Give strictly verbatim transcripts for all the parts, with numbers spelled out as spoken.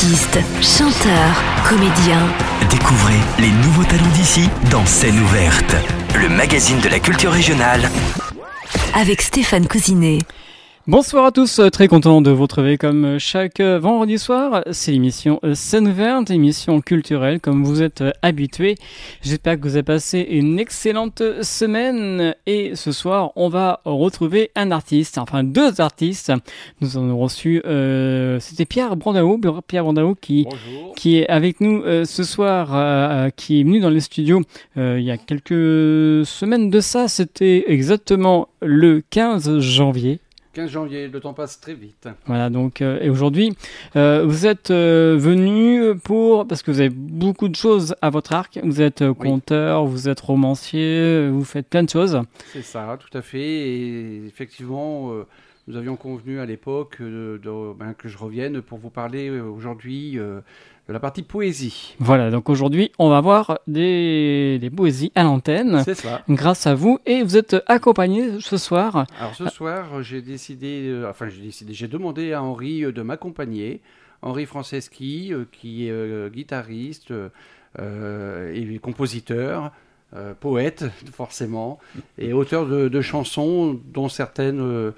Artistes, chanteurs, comédiens. Découvrez les nouveaux talents d'ici dans Scène ouverte, le magazine de la culture régionale. Avec Stéphane Cousinet. Bonsoir à tous, très content de vous retrouver comme chaque vendredi soir. C'est l'émission Scène ouverte, émission culturelle comme vous êtes habitués. J'espère que vous avez passé une excellente semaine et ce soir on va retrouver un artiste, enfin deux artistes. Nous en avons reçu, euh, c'était Pierre Brandao, Pierre Brandao qui, qui est avec nous euh, ce soir, euh, qui est venu dans les studios euh, il y a quelques semaines de ça, c'était exactement le quinze janvier. quinze janvier, le temps passe très vite. Voilà, donc, euh, et aujourd'hui, euh, vous êtes euh, venu pour, parce que vous avez beaucoup de choses à votre arc, vous êtes euh, conteur, oui. Vous êtes romancier, vous faites plein de choses. C'est ça, tout à fait, et effectivement, euh, nous avions convenu à l'époque euh, de, ben, que je revienne pour vous parler euh, aujourd'hui euh, de la partie poésie. Voilà, donc aujourd'hui, on va voir des, des poésies à l'antenne. C'est ça. Grâce à vous. Et vous êtes accompagné ce soir. Alors ce soir, j'ai décidé, euh, enfin j'ai décidé, j'ai demandé à Henri euh, de m'accompagner. Henri Franceschi, euh, qui est euh, guitariste euh, et compositeur, euh, poète forcément, et auteur de, de chansons dont certaines... Euh,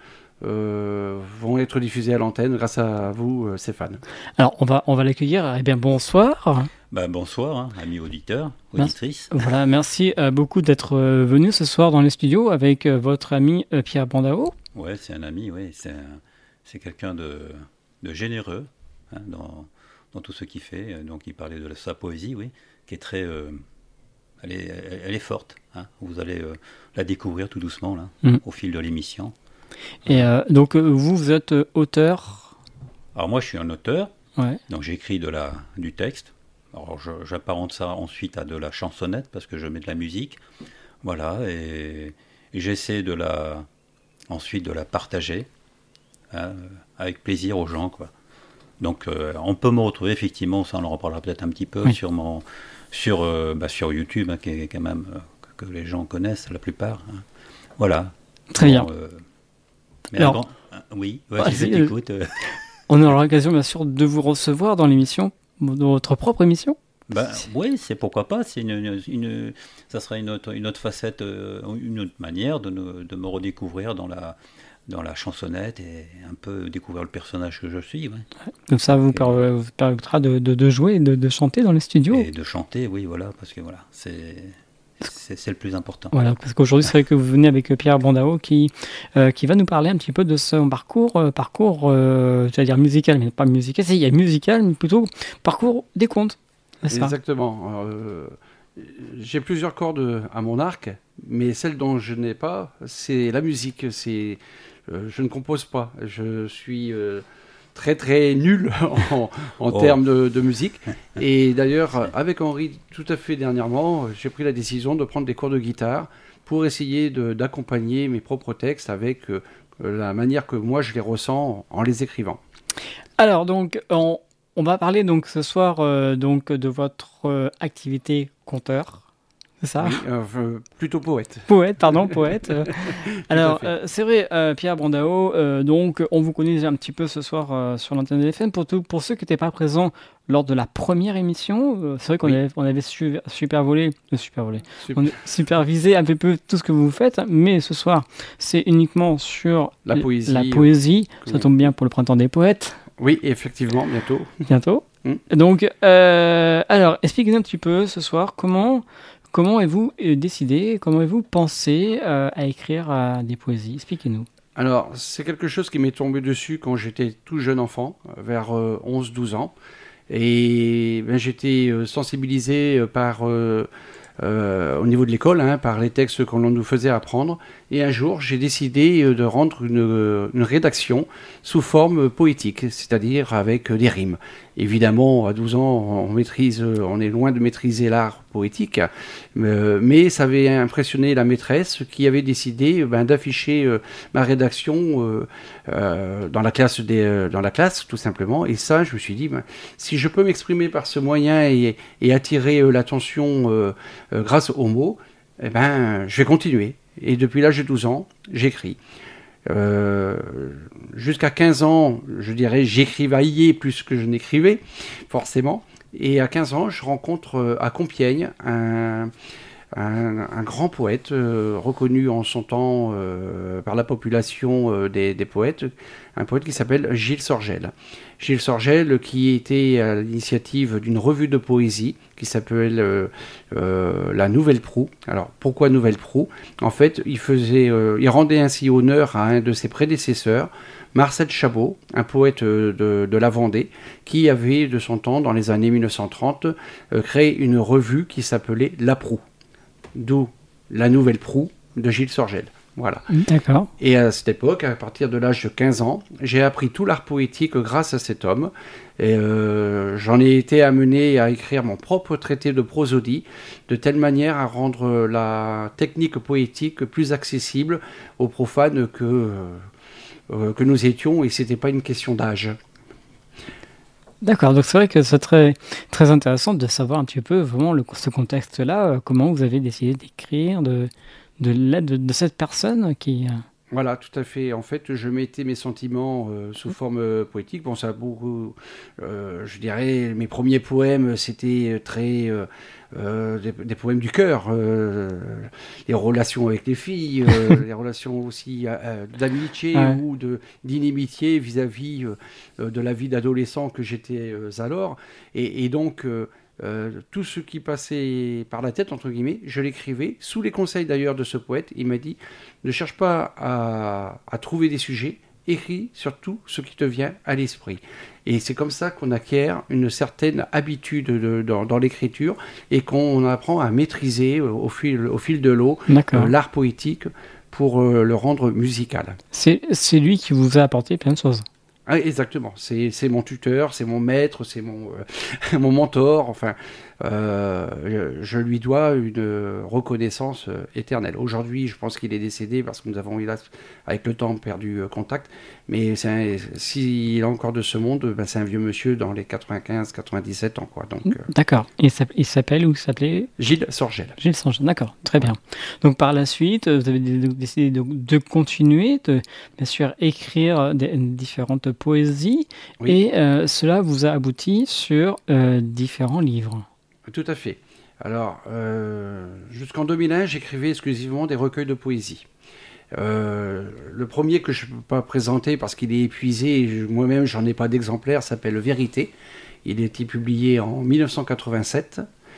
Euh, vont être diffusés à l'antenne grâce à vous, euh, Stéphane. Alors, on va, on va l'accueillir. Eh bien, bonsoir. Ben, bonsoir, hein, amis auditeurs, auditrices. Merci, voilà, merci euh, beaucoup d'être euh, venu ce soir dans les studios avec euh, votre ami euh, Pierre Brandao. Ouais, c'est un ami, ouais, c'est, un, c'est quelqu'un de, de généreux hein, dans, dans tout ce qu'il fait. Donc, il parlait de sa poésie, oui, qui est très... Euh, elle, est, elle est forte. Hein. Vous allez euh, la découvrir tout doucement, là, mmh. au fil de l'émission. Et euh, donc vous, vous êtes auteur. Alors moi je suis un auteur, ouais. Donc j'écris de la, du texte. Alors je, j'apparente ça ensuite à de la chansonnette parce que je mets de la musique. Voilà, et, et j'essaie de la, ensuite de la partager hein, avec plaisir aux gens, quoi. Donc euh, on peut me retrouver effectivement, ça on en reparlera peut-être un petit peu, oui. sur, mon, sur, euh, bah, sur YouTube, hein, qui est quand même, euh, que, que les gens connaissent la plupart. Hein. Voilà. Très bon, bien. Euh, Mais Alors, grand... oui, ouais, ah, je t'écoute. Euh... On aura l'occasion, bien sûr, de vous recevoir dans l'émission, dans votre propre émission. Ben, oui, c'est pourquoi pas. C'est une, une, une, ça sera une autre, une autre facette, une autre manière de, ne, de me redécouvrir dans la, dans la chansonnette et un peu découvrir le personnage que je suis. Ouais. Donc ça vous, per, vous permettra de, de, de jouer et de, de chanter dans les studios. Et de chanter, oui, voilà, parce que voilà, c'est... C'est, c'est le plus important. Voilà, parce qu'aujourd'hui, c'est vrai que vous venez avec Pierre Brandao qui, euh, qui va nous parler un petit peu de son parcours, euh, parcours euh, j'allais dire musical, mais pas musical, c'est, il y a musical, mais plutôt parcours des contes. Exactement. Alors, euh, j'ai plusieurs cordes à mon arc, mais celle dont je n'ai pas, c'est la musique. C'est, euh, je ne compose pas. Je suis... Euh, très très nul en, en oh. termes de, de musique. Et d'ailleurs, avec Henri, tout à fait dernièrement, j'ai pris la décision de prendre des cours de guitare pour essayer de, d'accompagner mes propres textes avec euh, la manière que moi je les ressens en les écrivant. Alors donc, on, on va parler donc ce soir euh, donc de votre euh, activité conteur. C'est ça oui, euh, plutôt poète. Poète, pardon, poète. Alors, euh, c'est vrai, euh, Pierre Brandao, euh, donc on vous connaît un petit peu ce soir euh, sur l'antenne de l'F M. Pour, tout, pour ceux qui n'étaient pas présents lors de la première émission, euh, c'est vrai qu'on oui. avait, on avait su, super volé, euh, super volé, super. On a supervisé un peu, peu tout ce que vous faites, mais ce soir, c'est uniquement sur la poésie. La poésie. Oui. Ça tombe bien pour le printemps des poètes. Oui, effectivement, bientôt. Bientôt. Mmh. Donc, euh, alors, expliquez-nous un petit peu ce soir comment... Comment avez-vous décidé, comment avez-vous pensé euh, à écrire euh, des poésies ? Expliquez-nous. Alors, c'est quelque chose qui m'est tombé dessus quand j'étais tout jeune enfant, vers euh, onze douze ans. Et ben, j'étais euh, sensibilisé par, euh, euh, au niveau de l'école, hein, par les textes qu'on nous faisait apprendre. Et un jour, j'ai décidé de rendre une, une rédaction sous forme poétique, c'est-à-dire avec des rimes. Évidemment, à douze ans, on maîtrise, on est loin de maîtriser l'art poétique, euh, mais ça avait impressionné la maîtresse qui avait décidé ben, d'afficher euh, ma rédaction euh, euh, dans la classe des, euh, dans la classe, tout simplement. Et ça, je me suis dit, ben, si je peux m'exprimer par ce moyen et, et attirer euh, l'attention euh, euh, grâce aux mots, eh ben, je vais continuer. Et depuis l'âge de douze ans, j'écris. Euh, jusqu'à quinze ans, je dirais, j'écrivaillais plus que je n'écrivais, forcément. Et à quinze ans, je rencontre euh, à Compiègne un, un, un grand poète euh, reconnu en son temps euh, par la population euh, des, des poètes, un poète qui s'appelle Gilles Sorgel. Gilles Sorgel qui était à l'initiative d'une revue de poésie qui s'appelle euh, euh, la Nouvelle Proue. Alors pourquoi Nouvelle Proue ? En fait, il, faisait, euh, il rendait ainsi honneur à un de ses prédécesseurs, Marcel Chabot, un poète de, de la Vendée, qui avait de son temps, dans les années mille neuf cent trente, euh, créé une revue qui s'appelait La Proue. D'où la Nouvelle Proue de Gilles Sorgel. Voilà. D'accord. Et à cette époque, à partir de l'âge de quinze ans, j'ai appris tout l'art poétique grâce à cet homme. Et euh, j'en ai été amené à écrire mon propre traité de prosodie, de telle manière à rendre la technique poétique plus accessible aux profanes que, euh, que nous étions, et ce n'était pas une question d'âge. D'accord, donc c'est vrai que c'est très, très intéressant de savoir un petit peu vraiment le, ce contexte-là, euh, comment vous avez décidé d'écrire, de, de l'aide de, de cette personne qui... Euh... Voilà, tout à fait. En fait, je mettais mes sentiments euh, sous forme euh, poétique. Bon, ça a beaucoup... Euh, je dirais, mes premiers poèmes, c'était très... Euh, euh, des, des poèmes du cœur. Euh, les relations avec les filles, euh, les relations aussi euh, d'amitié ouais. ou de, d'inimitié vis-à-vis euh, de la vie d'adolescent que j'étais euh, alors. Et, et donc... Euh, Euh, tout ce qui passait par la tête, entre guillemets, je l'écrivais, sous les conseils d'ailleurs de ce poète. Il m'a dit, ne cherche pas à, à trouver des sujets, écris surtout ce qui te vient à l'esprit. Et c'est comme ça qu'on acquiert une certaine habitude de, de, dans, dans l'écriture et qu'on apprend à maîtriser au fil, au fil de l'eau euh, l'art poétique pour euh, le rendre musical. C'est, c'est lui qui vous a apporté plein de choses. Ah, exactement, c'est, c'est mon tuteur, c'est mon maître, c'est mon, euh, mon mentor, enfin, euh, je, je lui dois une reconnaissance euh, éternelle. Aujourd'hui, je pense qu'il est décédé parce que nous avons, hélas, avec le temps, perdu euh, contact, mais c'est un, s'il est encore de ce monde, ben, c'est un vieux monsieur dans les quatre-vingt-quinze quatre-vingt-dix-sept ans, quoi. Donc, euh... D'accord, il s'appelle, il s'appelle ou il s'appelait Gilles Sorgel. Gilles Sorgel, d'accord, très bien. Donc par la suite, vous avez décidé de, de continuer, de bien sûr écrire des, différentes poésie, oui. et euh, cela vous a abouti sur euh, différents livres. Tout à fait. Alors, euh, jusqu'en deux mille un, j'écrivais exclusivement des recueils de poésie. Euh, le premier que je ne peux pas présenter parce qu'il est épuisé, et moi-même j'en ai pas d'exemplaire, s'appelle Vérité. Il a été publié en mille neuf cent quatre-vingt-sept.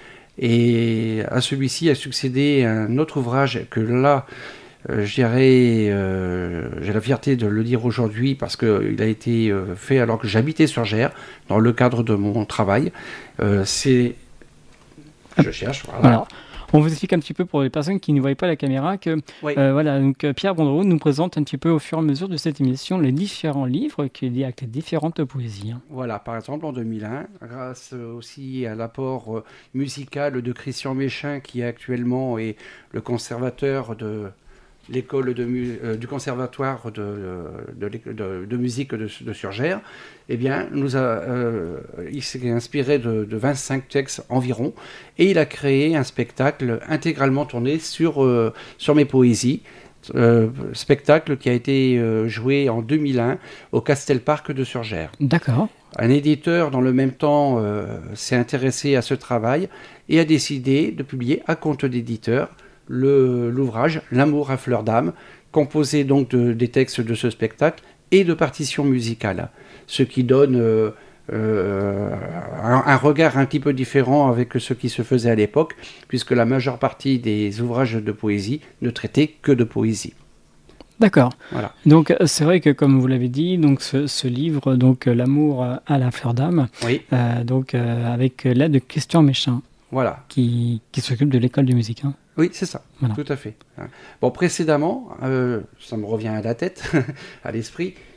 Et à celui-ci a succédé un autre ouvrage que là... Euh, je dirais, euh, j'ai la fierté de le dire aujourd'hui parce qu'il a été euh, fait alors que j'habitais sur Gers, dans le cadre de mon travail. Euh, c'est... Je cherche, voilà. Alors, on vous explique un petit peu pour les personnes qui ne voient pas la caméra que oui. euh, voilà, donc, Pierre Bondreau nous présente un petit peu au fur et à mesure de cette émission les différents livres qui liés avec les différentes poésies. Voilà, par exemple en deux mille un, grâce aussi à l'apport euh, musical de Christian Méchin qui actuellement est le conservateur de... l'école de mu- euh, du conservatoire de, de, de, de, de musique de, de Surgères, eh bien, nous a, euh, il s'est inspiré de, de vingt-cinq textes environ, et il a créé un spectacle intégralement tourné sur, euh, sur mes poésies, euh, spectacle qui a été euh, joué en deux mille un au Castelparc de Surgères. D'accord. Un éditeur, dans le même temps, euh, s'est intéressé à ce travail et a décidé de publier à compte d'éditeur Le, l'ouvrage L'amour à fleur d'âme, composé donc de, des textes de ce spectacle et de partitions musicales, ce qui donne euh, euh, un, un regard un petit peu différent avec ce qui se faisait à l'époque, puisque la majeure partie des ouvrages de poésie ne traitaient que de poésie. D'accord. Voilà. Donc c'est vrai que comme vous l'avez dit, donc ce, ce livre, donc L'amour à la fleur d'âme, oui. euh, donc euh, avec l'aide de Christian Méchin, voilà. qui, qui s'occupe de l'école de musique. Hein. Oui, c'est ça, voilà. Tout à fait. Bon, précédemment, euh, ça me revient à la tête, à l'esprit,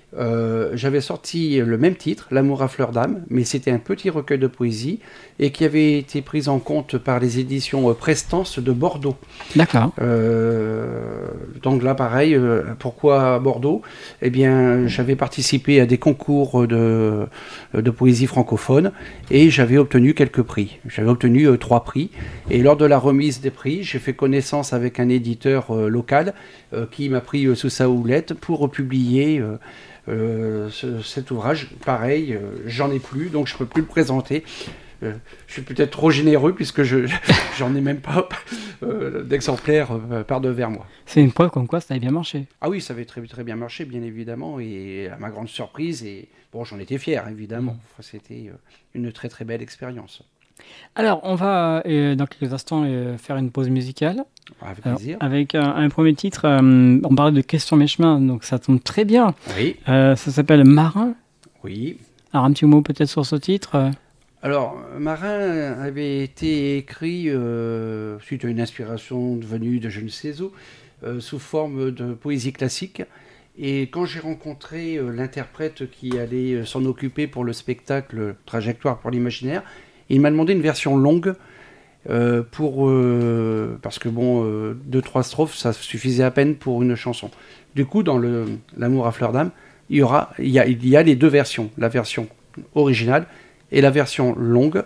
Euh, j'avais sorti le même titre, L'amour à fleur d'âme, mais c'était un petit recueil de poésie et qui avait été pris en compte par les éditions Prestance de Bordeaux. D'accord. Euh, donc là, pareil, euh, pourquoi Bordeaux ? Eh bien, j'avais participé à des concours de, de poésie francophone et j'avais obtenu quelques prix. J'avais obtenu euh, trois prix et lors de la remise des prix, j'ai fait connaissance avec un éditeur euh, local euh, qui m'a pris euh, sous sa houlette pour publier euh, Euh, ce, cet ouvrage. Pareil, euh, j'en ai plus, donc je ne peux plus le présenter. Euh, je suis peut-être trop généreux puisque je j'en ai même pas euh, d'exemplaires euh, par devers moi. C'est une preuve comme quoi ça avait bien marché. Ah oui, ça avait très, très bien marché, bien évidemment, et à ma grande surprise, et bon, j'en étais fier, évidemment. Enfin, c'était une très très belle expérience. Alors, on va euh, dans quelques instants euh, faire une pause musicale. Avec Alors, plaisir. avec un, un premier titre, euh, on parlait de Questions mes chemins, donc ça tombe très bien. Oui. Euh, ça s'appelle Marin. Oui. Alors, un petit mot peut-être sur ce titre. Alors, Marin avait été écrit euh, suite à une inspiration venue de je ne sais où, euh, sous forme de poésie classique. Et quand j'ai rencontré euh, l'interprète qui allait euh, s'en occuper pour le spectacle Trajectoire pour l'imaginaire, il m'a demandé une version longue euh, pour euh, parce que bon, euh, deux trois strophes, ça suffisait à peine pour une chanson. Du coup, dans le L'amour à fleur d'âme, il y aura, il y a, il y a les deux versions, la version originale et la version longue.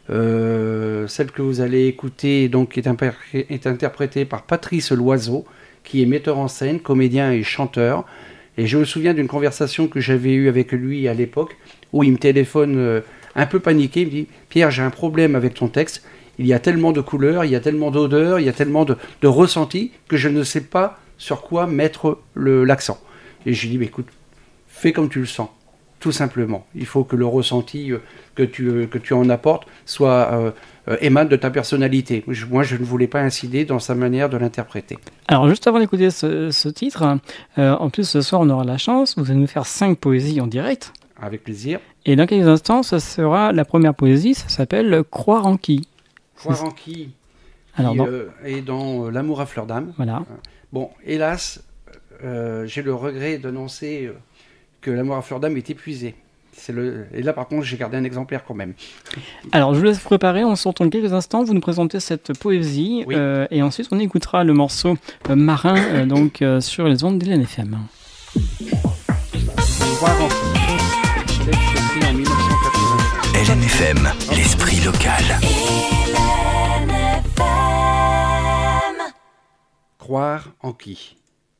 Euh, celle que vous allez écouter donc est, imper- est interprétée par Patrice Loiseau, qui est metteur en scène, comédien et chanteur. Et je me souviens d'une conversation que j'avais eue avec lui à l'époque, où il me téléphone euh, un peu paniqué, il me dit « Pierre, j'ai un problème avec ton texte, il y a tellement de couleurs, il y a tellement d'odeurs, il y a tellement de, de ressentis, que je ne sais pas sur quoi mettre le, l'accent. » Et je lui dis bah, « Écoute, fais comme tu le sens, tout simplement. Il faut que le ressenti euh, que, tu, euh, que tu en apportes soit euh, euh, émane de ta personnalité. Je, moi, je ne voulais pas incider dans sa manière de l'interpréter. » Alors, juste avant d'écouter ce, ce titre, euh, en plus, ce soir, on aura la chance, vous allez nous faire cinq poésies en direct. Avec plaisir. Et dans quelques instants, ce sera la première poésie, ça s'appelle « Croire en qui ». Croire en qui, Alors, qui dans... euh, est dans euh, L'amour à fleur d'âme. Voilà. Bon, hélas, euh, j'ai le regret d'annoncer euh, que L'amour à fleur d'âme est épuisé. C'est le... Et là, par contre, j'ai gardé un exemplaire quand même. Alors, je vous laisse préparer, on se retrouve dans quelques instants, vous nous présentez cette poésie, oui. euh, et ensuite on écoutera le morceau euh, Marin euh, donc, euh, sur les ondes d'Hélène F M. Croire en qui, texte écrit en dix-neuf cent quatre-vingt-cinq. Hélène F M, l'esprit local. Croire en qui?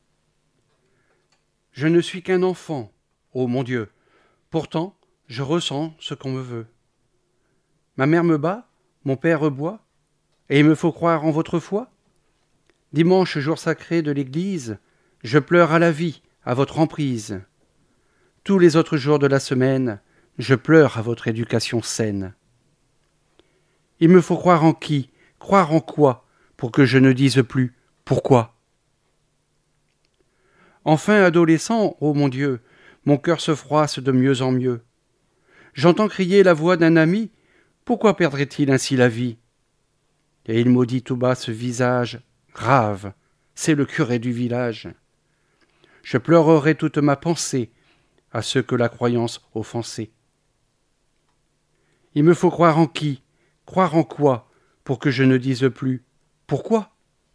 Je ne suis qu'un enfant, ô mon Dieu. Pourtant, je ressens ce qu'on me veut. Ma mère me bat, mon père reboit, et il me faut croire en votre foi. Dimanche, jour sacré de l'Église, je pleure à la vie, à votre emprise. Tous les autres jours de la semaine, je pleure à votre éducation saine. Il me faut croire en qui, croire en quoi, pour que je ne dise plus pourquoi. Enfin, adolescent, ô mon Dieu, mon cœur se froisse de mieux en mieux. J'entends crier la voix d'un ami, pourquoi perdrait-il ainsi la vie? Et il maudit tout bas ce visage grave, c'est le curé du village. Je pleurerai toute ma pensée à ceux que la croyance offensait. Il me faut croire en qui, croire en quoi, pour que je ne dise plus pourquoi?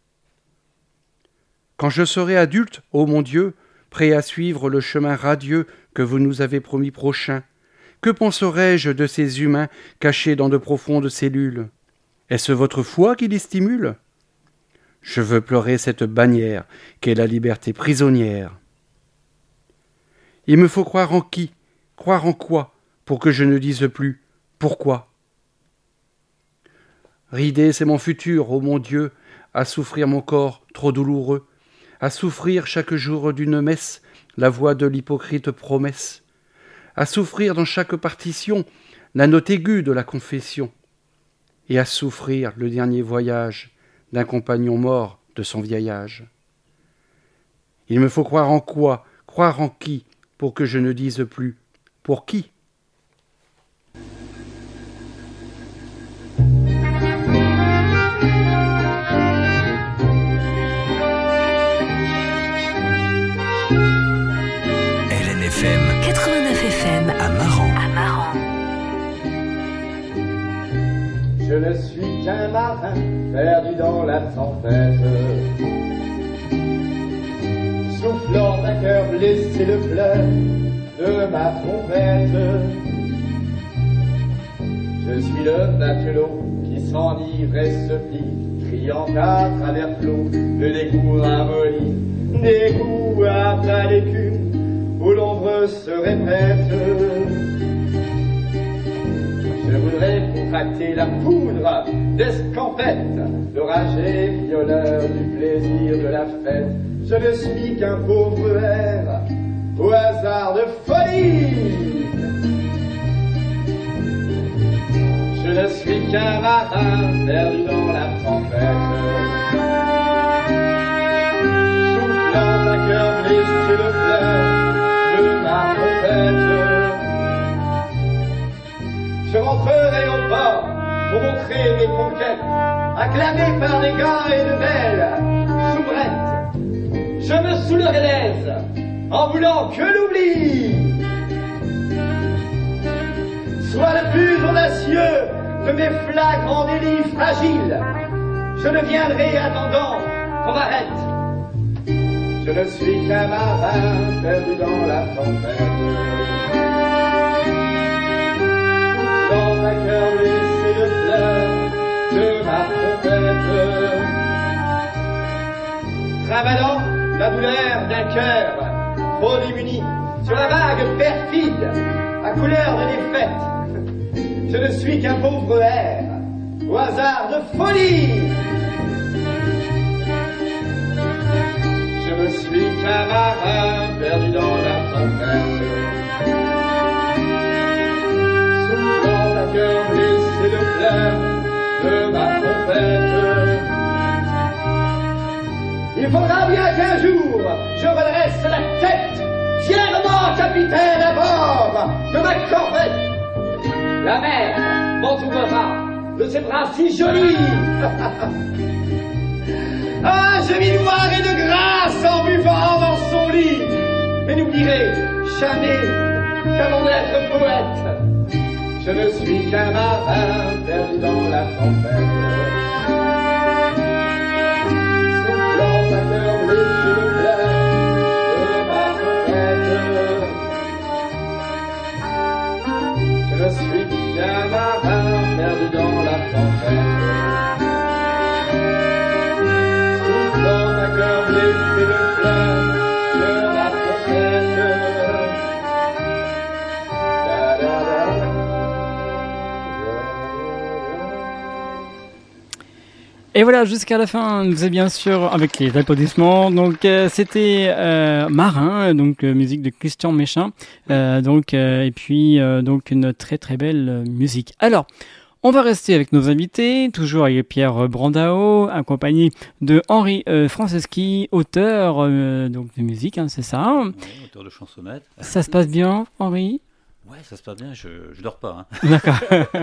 Quand je serai adulte, ô mon Dieu, prêt à suivre le chemin radieux que vous nous avez promis prochain, que penserai-je de ces humains cachés dans de profondes cellules? Est-ce votre foi qui les stimule? Je veux pleurer cette bannière qu'est la liberté prisonnière. Il me faut croire en qui, croire en quoi, pour que je ne dise plus pourquoi. Ridé, c'est mon futur, ô mon Dieu, à souffrir mon corps trop douloureux, à souffrir chaque jour d'une messe la voix de l'hypocrite promesse, à souffrir dans chaque partition la note aiguë de la confession, et à souffrir le dernier voyage d'un compagnon mort de son vieil âge. Il me faut croire en quoi, croire en qui, pour que je ne dise plus pour qui. F M, Je ne suis qu'un marin perdu dans la tempête, soufflant d'un cœur blessé le fleuve de ma trompette. Je suis le matelot qui s'enivre et se plie, criant à travers flot le dégoût ramolli, dégoût à plat d'écume où l'ombre se répète. Je voudrais contracter la poudre d'escampette, l'orage et violeur du plaisir de la fête. Je ne suis qu'un pauvre air au hasard de folie. Je ne suis qu'un marin perdu dans la tempête, soufflant d'un cœur blessé le fleuve de ma trompette. Je rentrerai au port pour montrer mes conquêtes, acclamées par des gars et de belles soubrettes. Je me saoulerai l'aise en voulant que l'oubli soit le plus audacieux de mes flagrants délits fragiles. Je ne viendrai attendant qu'on m'arrête. Je ne suis qu'un marin perdu dans la tempête, dans un cœur blessé de fleurs de ma trompette, travaillant la douleur d'un cœur trop démuni sur la vague perfide à couleur de défaite. Je ne suis qu'un pauvre air au hasard de folie. Je ne suis qu'un marin perdu dans la tempête, soufflant d'un cœur blessé de fleurs de ma trompette. Il faudra bien qu'un jour je redresse la tête, fièrement capitaine à bord de ma corvette. La mer m'entourera de ses bras si jolis. Ah, je vis noir et de grâce en buvant dans son lit. Mais n'oublierai jamais qu'avant d'être poète, je ne suis qu'un marin perdu dans la tempête, soufflant d'un cœur blessé de fleurs de ma trompette. Je ne suis qu'un marin perdu dans la tempête, soufflant d'un cœur blessé de fleurs de ma trompette. Da, da, da, da. Et voilà, jusqu'à la fin, vous êtes bien sûr avec les applaudissements. Donc euh, c'était euh, Marin, donc euh, musique de Christian Méchin. Euh, donc euh, et puis euh, donc une très très belle euh, musique. Alors, on va rester avec nos invités, toujours avec Pierre Brandao, accompagné de Henri euh, Franceschi, auteur euh, donc de musique, hein, c'est ça. Oui, auteur de chansonnettes. Ça se passe bien, Henri? Ouais, ça se passe bien, je, je dors pas. Hein. D'accord.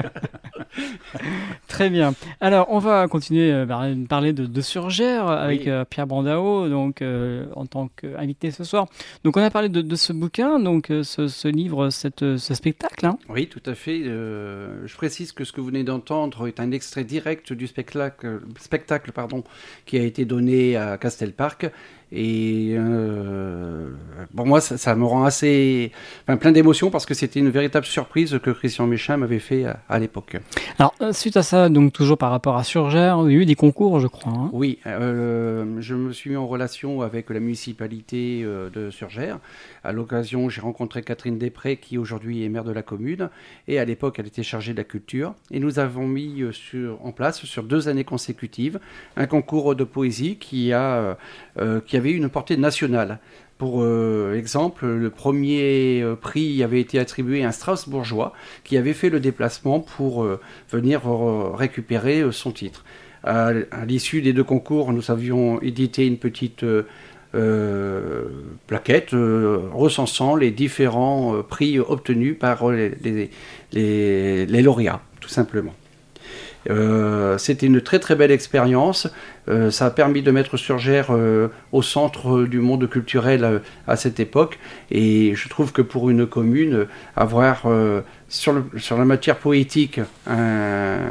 Très bien. Alors, on va continuer à parler de, de Surgère avec oui. euh, Pierre Brandao, donc euh, en tant qu'invité ce soir. Donc, on a parlé de, de ce bouquin, donc euh, ce, ce livre, cette, ce spectacle. Hein. Oui, tout à fait. Euh, je précise que ce que vous venez d'entendre est un extrait direct du spectacle, spectacle pardon, qui a été donné à Castelparc. Et euh, pour moi, ça, ça me rend assez, enfin, plein d'émotions parce que c'était une véritable surprise que Christian Méchin m'avait fait à, à l'époque. Alors, suite à ça, donc toujours par rapport à Surgère, il y a eu des concours, je crois. Hein. Oui, euh, je me suis mis en relation avec la municipalité euh, de Surgère. À l'occasion, j'ai rencontré Catherine Després, qui aujourd'hui est maire de la commune. Et à l'époque, elle était chargée de la culture. Et nous avons mis sur, en place, sur deux années consécutives, un concours de poésie qui a, euh, qui avait une portée nationale. Pour euh, exemple, le premier euh, prix avait été attribué à un Strasbourgeois qui avait fait le déplacement pour euh, venir euh, récupérer euh, son titre. À, à l'issue des deux concours, nous avions édité une petite euh, euh, plaquette euh, recensant les différents euh, prix obtenus par les, les, les, les lauréats, tout simplement. Euh, c'était une très très belle expérience. Euh, ça a permis de mettre Surgère euh, au centre du monde culturel euh, à cette époque. Et je trouve que pour une commune, avoir euh, sur, le, sur la matière poétique un,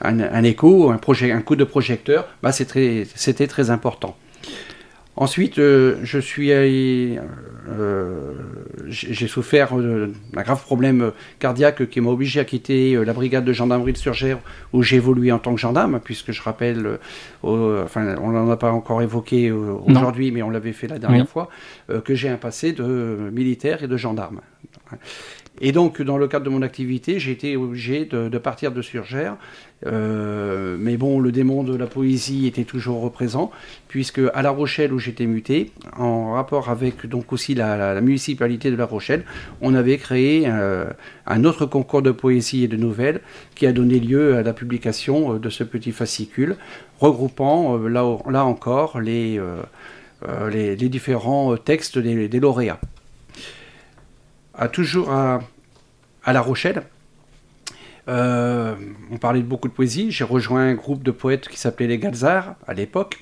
un, un écho, un, projet, un coup de projecteur, bah, c'est très, c'était très important. Ensuite, euh, je suis allé, euh, j'ai souffert d'un grave problème cardiaque qui m'a obligé à quitter la brigade de gendarmerie de Surgères où j'ai évolué en tant que gendarme, puisque je rappelle, euh, enfin, on n'en a pas encore évoqué euh, aujourd'hui, mais on l'avait fait la dernière oui. fois, euh, que j'ai un passé de militaire et de gendarme. Et donc, dans le cadre de mon activité, j'ai été obligé de, de partir de Surgères. Euh, mais bon, le démon de la poésie était toujours présent, puisque à La Rochelle, où j'étais muté, en rapport avec donc aussi la, la, la municipalité de La Rochelle, on avait créé euh, un autre concours de poésie et de nouvelles qui a donné lieu à la publication de ce petit fascicule, regroupant euh, là, là encore les, euh, euh, les, les différents textes des, des lauréats. À, toujours à, à La Rochelle, euh, on parlait de beaucoup de poésie. J'ai rejoint un groupe de poètes qui s'appelait les Galzards à l'époque.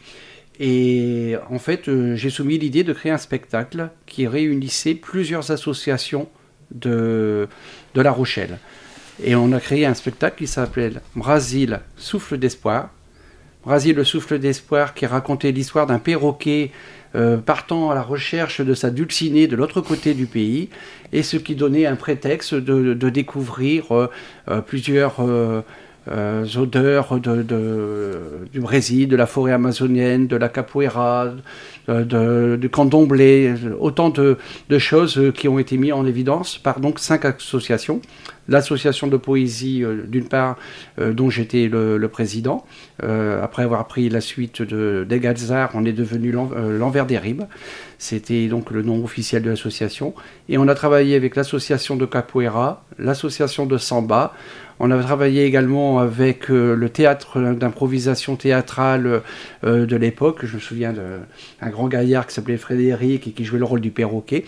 Et en fait, euh, j'ai soumis l'idée de créer un spectacle qui réunissait plusieurs associations de, de La Rochelle. Et on a créé un spectacle qui s'appelait Brasil, souffle d'espoir. Brasil, le souffle d'espoir, qui racontait l'histoire d'un perroquet Euh, partant à la recherche de sa dulcinée de l'autre côté du pays, et ce qui donnait un prétexte de, de découvrir euh, euh, plusieurs euh, euh, odeurs de, de, du Brésil, de la forêt amazonienne, de la capoeira, de, de, du candomblé, autant de, de choses qui ont été mises en évidence par donc cinq associations. L'association de poésie, euh, d'une part, euh, dont j'étais le, le président. Euh, après avoir pris la suite de, des Galzards, on est devenu l'en, euh, l'Envers des Ribes. C'était donc le nom officiel de l'association. Et on a travaillé avec l'association de capoeira, l'association de samba. On a travaillé également avec euh, le théâtre d'improvisation théâtrale euh, de l'époque. Je me souviens d'un grand gaillard qui s'appelait Frédéric et qui jouait le rôle du perroquet.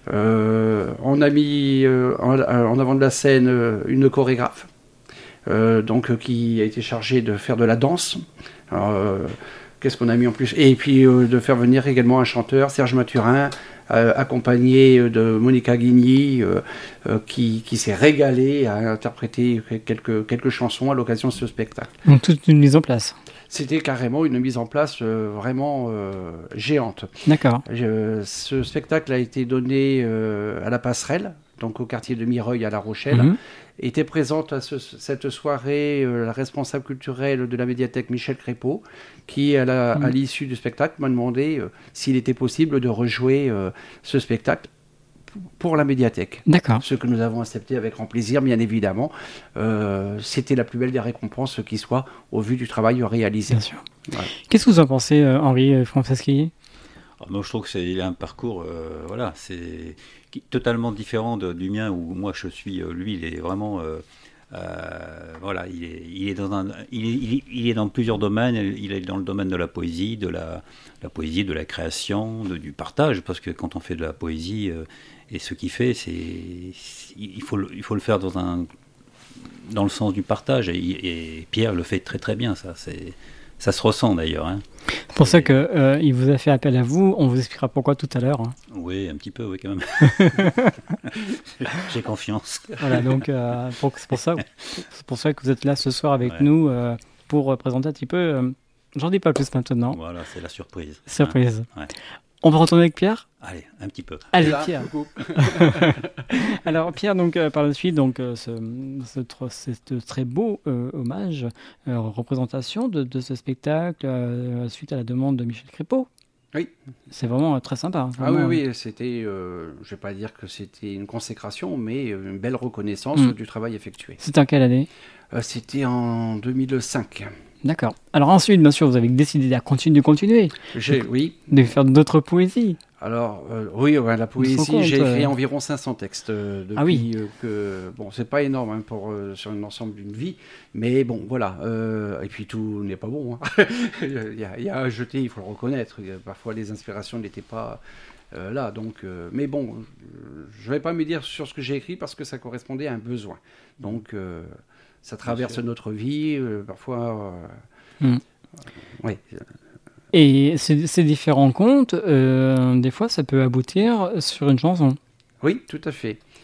Euh, on a mis euh, en, en avant de la scène euh, une chorégraphe euh, donc, euh, qui a été chargée de faire de la danse. Alors, euh, qu'est-ce qu'on a mis en plus? Et puis euh, de faire venir également un chanteur, Serge Mathurin, euh, accompagné de Monica Guigny, euh, euh, qui, qui s'est régalé à interpréter quelques, quelques chansons à l'occasion de ce spectacle. Donc toute une mise en place. C'était carrément une mise en place euh, vraiment euh, géante. D'accord. Je, ce spectacle a été donné euh, à la Passerelle, donc au quartier de Mireuil à La Rochelle. Mm-hmm. Était présente à ce, cette soirée euh, la responsable culturelle de la médiathèque Michel Crépeau, qui à, la, mm-hmm. à l'issue du spectacle m'a demandé euh, s'il était possible de rejouer euh, ce spectacle pour la médiathèque. D'accord. Ce que nous avons accepté avec grand plaisir, bien évidemment. Euh, c'était la plus belle des récompenses qui soit au vu du travail réalisé. Bien sûr. Voilà. Qu'est-ce que vous en pensez, euh, Henri Franceschi? Moi, je trouve que c'est un parcours, euh, voilà, c'est totalement différent de, du mien où moi je suis. Euh, lui, il est vraiment, euh, euh, voilà, il est, il est dans un, il est, il, est, il est dans plusieurs domaines. Il est dans le domaine de la poésie, de la, la poésie, de la création, de, du partage, parce que quand on fait de la poésie, euh, et ce qu'il fait, c'est, il faut, il faut le faire dans un, dans le sens du partage. Et, et Pierre le fait très très bien, ça, c'est. Ça se ressent d'ailleurs. Hein. C'est pour et... ça qu'il euh, vous a fait appel à vous. On vous expliquera pourquoi tout à l'heure. Hein. Oui, un petit peu, oui, quand même. J'ai confiance. Voilà, donc euh, pour, c'est, pour ça, c'est pour ça que vous êtes là ce soir avec ouais. nous euh, pour présenter un petit peu. Euh, j'en dis pas plus maintenant. Voilà, c'est la surprise. Surprise. Hein. Ouais. On va retourner avec Pierre. Allez, un petit peu. Allez, là, Pierre. Alors, Pierre, donc, euh, par la suite, donc, euh, ce, ce, ce, ce très beau euh, hommage, euh, représentation de, de ce spectacle, euh, suite à la demande de Michel Crépeau. Oui. C'est vraiment euh, très sympa. Vraiment. Ah oui, oui, c'était, euh, je ne vais pas dire que c'était une consécration, mais une belle reconnaissance mmh. du travail effectué. C'était en quelle année? euh, C'était en deux mille cinq. D'accord. Alors ensuite, bien sûr, vous avez décidé de continuer, de continuer. J'ai, oui. De faire d'autres poésies. Alors, euh, oui, ouais, la poésie, compte, j'ai écrit euh... environ cinq cents textes euh, depuis ah oui. euh, que... Bon, c'est pas énorme hein, pour, euh, sur un ensemble d'une vie, mais bon, voilà. Euh, et puis tout n'est pas bon. Hein. il, y a, il y a à jeter, il faut le reconnaître. Parfois, les inspirations n'étaient pas... Euh, là, donc, euh, mais bon, je ne vais pas me dire sur ce que j'ai écrit parce que ça correspondait à un besoin. Donc... Euh, ça traverse Monsieur. notre vie, euh, parfois... Euh, mmh. euh, oui. Et ces, ces différents contes, euh, des fois, ça peut aboutir sur une chanson. Oui, tout à fait.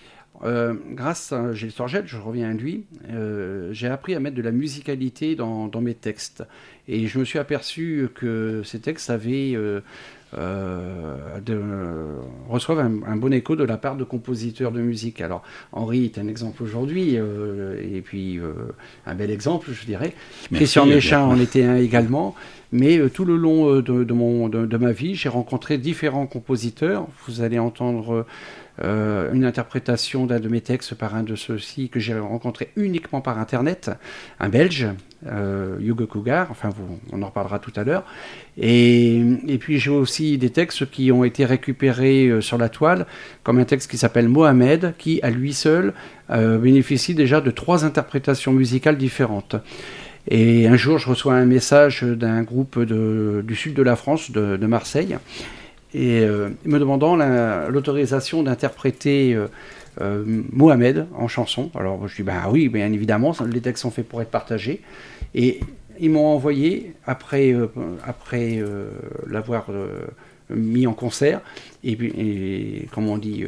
euh, grâce à Gilles Sorgel, je reviens à lui, euh, j'ai appris à mettre de la musicalité dans, dans mes textes. Et je me suis aperçu que ces textes avaient... Euh, Euh, de, euh, reçoivent un, un bon écho de la part de compositeurs de musique. Alors Henri est un exemple aujourd'hui, euh, et puis euh, un bel exemple, je dirais. Merci, Christian Méchin en était un également. Mais euh, tout le long euh, de, de, mon, de, de ma vie, j'ai rencontré différents compositeurs. Vous allez entendre euh, une interprétation d'un de mes textes par un de ceux-ci que j'ai rencontré uniquement par Internet, un Belge, euh, Hugo Cougar, enfin vous, on en reparlera tout à l'heure. Et, et puis j'ai aussi des textes qui ont été récupérés euh, sur la toile, comme un texte qui s'appelle Mohamed, qui à lui seul euh, bénéficie déjà de trois interprétations musicales différentes. Et un jour, je reçois un message d'un groupe de, du sud de la France, de, de Marseille, et euh, me demandant la, l'autorisation d'interpréter euh, euh, Mohamed en chanson. Alors je dis, ben oui, bien évidemment, les textes sont faits pour être partagés. Et ils m'ont envoyé, après, euh, après euh, l'avoir euh, mis en concert, et, et comme on dit... Euh,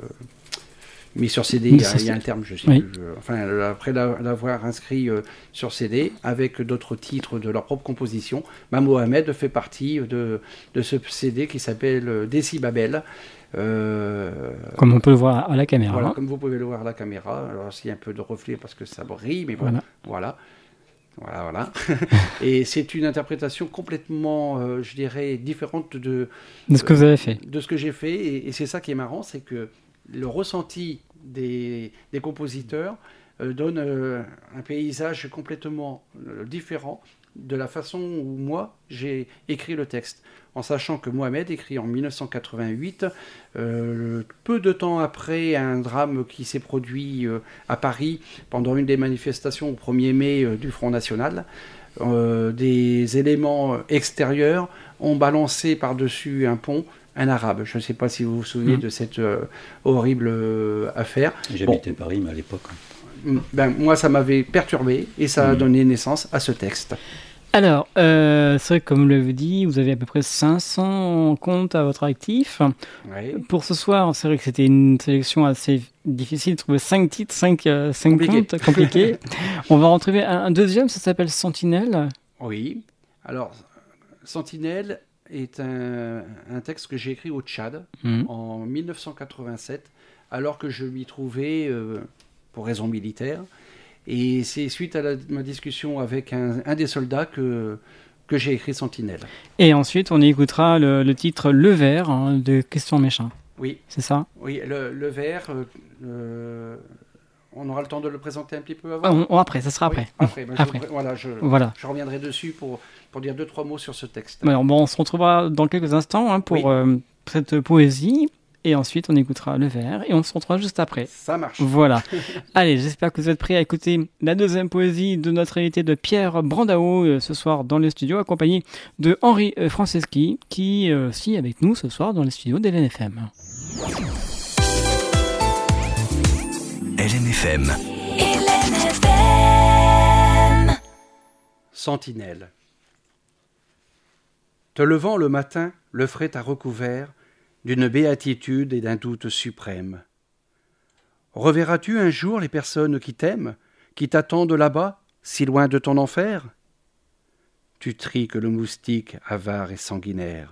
mis sur C D, il y, a, il y a un terme, je sais oui. plus. Je, enfin, après l'avoir inscrit euh, sur C D, avec d'autres titres de leur propre composition, bah, Mohamed fait partie de, de ce C D qui s'appelle Déci Babel. Euh, comme on peut le voir à la caméra. Voilà, hein. comme vous pouvez le voir à la caméra. Alors, s'il y a un peu de reflet parce que ça brille, mais bon, voilà. voilà. Voilà, voilà. Et c'est une interprétation complètement, euh, je dirais, différente de, de ce que vous avez fait. De ce que j'ai fait. Et, et c'est ça qui est marrant, c'est que le ressenti des, des compositeurs euh, donne euh, un paysage complètement euh, différent de la façon où moi j'ai écrit le texte. En sachant que Mohamed, écrit en dix-neuf cent quatre-vingt-huit, euh, peu de temps après un drame qui s'est produit euh, à Paris pendant une des manifestations au premier mai euh, du Front National, euh, des éléments extérieurs ont balancé par-dessus un pont un arabe. Je ne sais pas si vous vous souvenez mmh. de cette euh, horrible euh, affaire. J'habitais bon. Paris, mais à l'époque. Ben, moi, ça m'avait perturbé et ça mmh. a donné naissance à ce texte. Alors, euh, c'est vrai que comme vous l'avez dit, vous avez à peu près cinq cents comptes à votre actif. Oui. Pour ce soir, c'est vrai que c'était une sélection assez difficile de trouver cinq titres, cinq, euh, cinq comptes compliqués. On va en retrouver un, un deuxième, ça s'appelle Sentinelle. Oui. Alors, Sentinelle est un, un texte que j'ai écrit au Tchad mmh. en dix-neuf cent quatre-vingt-sept, alors que je m'y trouvais euh, pour raisons militaires. Et c'est suite à la, ma discussion avec un, un des soldats que, que j'ai écrit Sentinelle. Et ensuite, on écoutera le, le titre Le Vert hein, de Christian Méchin. Oui. C'est ça ? Oui, le, le Vert... Euh, euh, on aura le temps de le présenter un petit peu avant. Ah, on, après, ça sera après. Oui, après, ben après. Je, voilà, je, voilà. je reviendrai dessus pour, pour dire deux, trois mots sur ce texte. Alors, bon, on se retrouvera dans quelques instants hein, pour oui. euh, cette poésie. Et ensuite, on écoutera Le Vert et on se retrouvera juste après. Ça marche. Voilà. Allez, j'espère que vous êtes prêts à écouter la deuxième poésie de notre invité de Pierre Brandao euh, ce soir dans les studios, accompagné de Henri euh, Franceschi, qui est euh, aussi avec nous ce soir dans les studios d'L N F M. L N F M. L N F M. Sentinelle. Te levant le matin, le frais t'a recouvert d'une béatitude et d'un doute suprême. Reverras-tu un jour les personnes qui t'aiment, qui t'attendent là-bas, si loin de ton enfer ? Tu tries que le moustique avare et sanguinaire.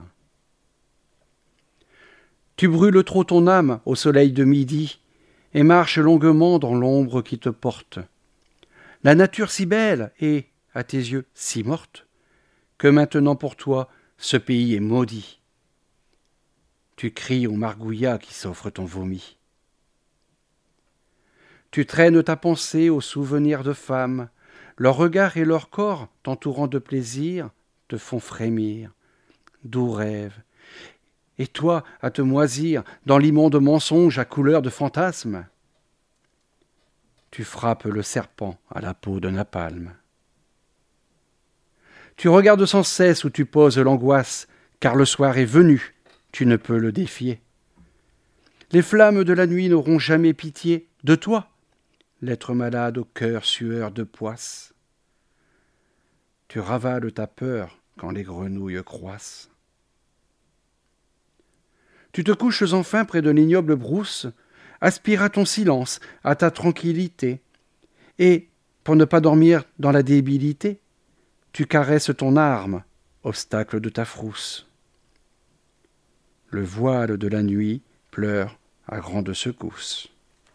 Tu brûles trop ton âme au soleil de midi et marches longuement dans l'ombre qui te porte. La nature si belle et, à tes yeux, si morte, que maintenant pour toi ce pays est maudit. Tu cries aux margouillas qui s'offrent ton vomi. Tu traînes ta pensée aux souvenirs de femmes. Leurs regards et leur corps, t'entourant de plaisir, te font frémir. Doux rêve. Et toi, à te moisir dans l'immonde mensonge à couleur de fantasme. Tu frappes le serpent à la peau de napalm. Tu regardes sans cesse où tu poses l'angoisse, car le soir est venu. Tu ne peux le défier. Les flammes de la nuit n'auront jamais pitié de toi, l'être malade au cœur sueur de poisse. Tu ravales ta peur quand les grenouilles croissent. Tu te couches enfin près de l'ignoble brousse, aspire à ton silence, à ta tranquillité. Et, pour ne pas dormir dans la débilité, tu caresses ton arme, obstacle de ta frousse. Le voile de la nuit pleure à grande secousse.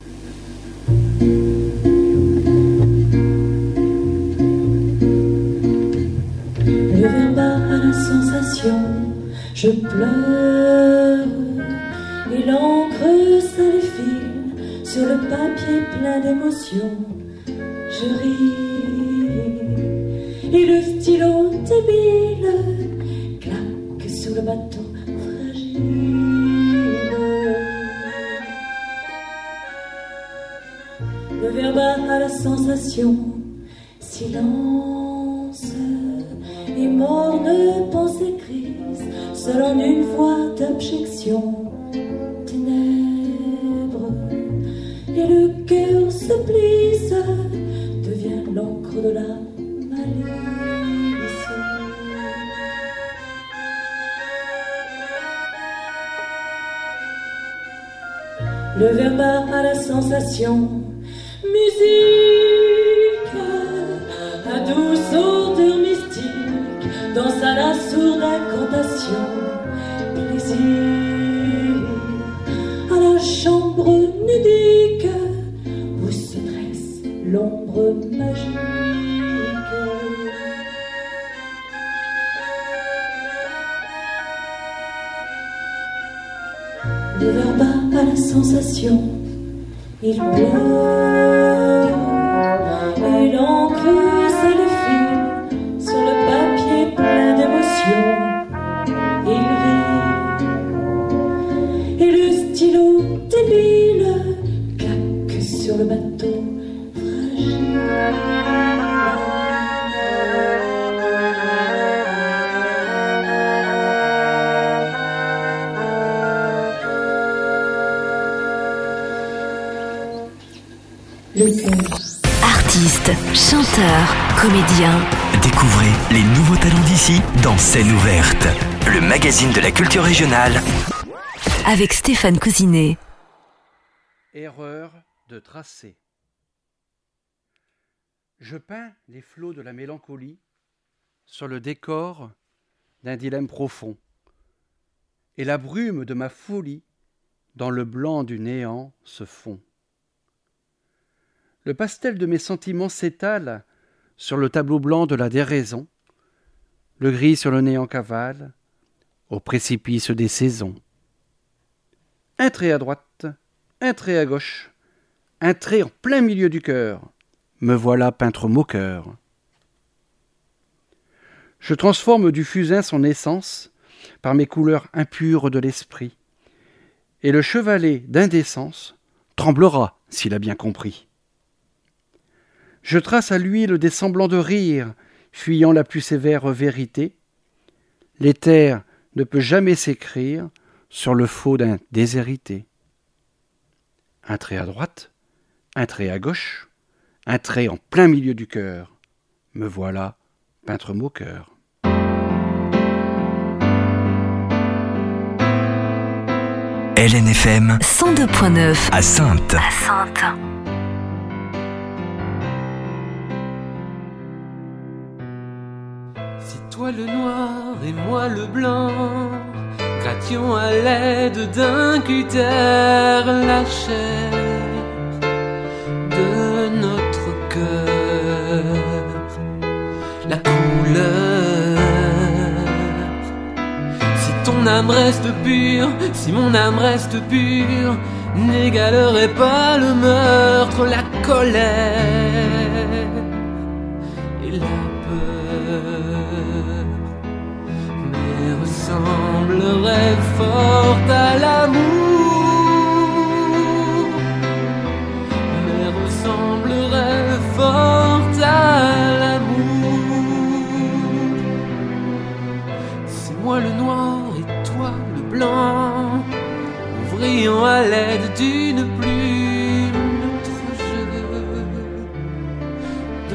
Le verba a la sensation, je pleure, et l'encre s'effile sur le papier plein d'émotions. Je ris, et le stylo débile claque sous le bateau fragile. Le verba a la sensation, silence, et morne pensée grise, seul en une voix d'abjection. Ténèbres, et le cœur se plisse, devient l'encre de la malice. Le verba a la sensation, musique, à douce odeur mystique, danse à la sourde incantation. Plaisir, à la chambre nudique, où se dresse l'ombre magique. Le verba a la sensation, il pleure, et l'encre s'effile sur le papier plein d'émotions. Il rit, et le stylo débile claque sur le bateau fragile. Artistes, chanteurs, comédiens. Découvrez les nouveaux talents d'ici dans Scène ouverte, le magazine de la culture régionale. Avec Stéphane Cousinet. Erreur de tracé. Je peins les flots de la mélancolie sur le décor d'un dilemme profond, et la brume de ma folie dans le blanc du néant se fond. Le pastel de mes sentiments s'étale sur le tableau blanc de la déraison, le gris sur le néant cavale, au précipice des saisons. Un trait à droite, un trait à gauche, un trait en plein milieu du cœur, me voilà peintre moqueur. Je transforme du fusain son essence par mes couleurs impures de l'esprit, et le chevalet d'indécence tremblera s'il a bien compris. Je trace à l'huile des semblants de rire, fuyant la plus sévère vérité. L'éther ne peut jamais s'écrire sur le faux d'un déshérité. Un trait à droite, un trait à gauche, un trait en plein milieu du cœur. Me voilà, peintre moqueur. L N F M cent deux point neuf à Saintes. à Saintes. Toi le noir et moi le blanc, grattions à l'aide d'un cutter la chair de notre cœur, la couleur. Si ton âme reste pure, si mon âme reste pure, n'égalerait pas le meurtre, la colère et la ressemblerait fort à l'amour, mais ressemblerait fort à l'amour. C'est moi le noir et toi le blanc, ouvrions à l'aide d'une plume notre jeu de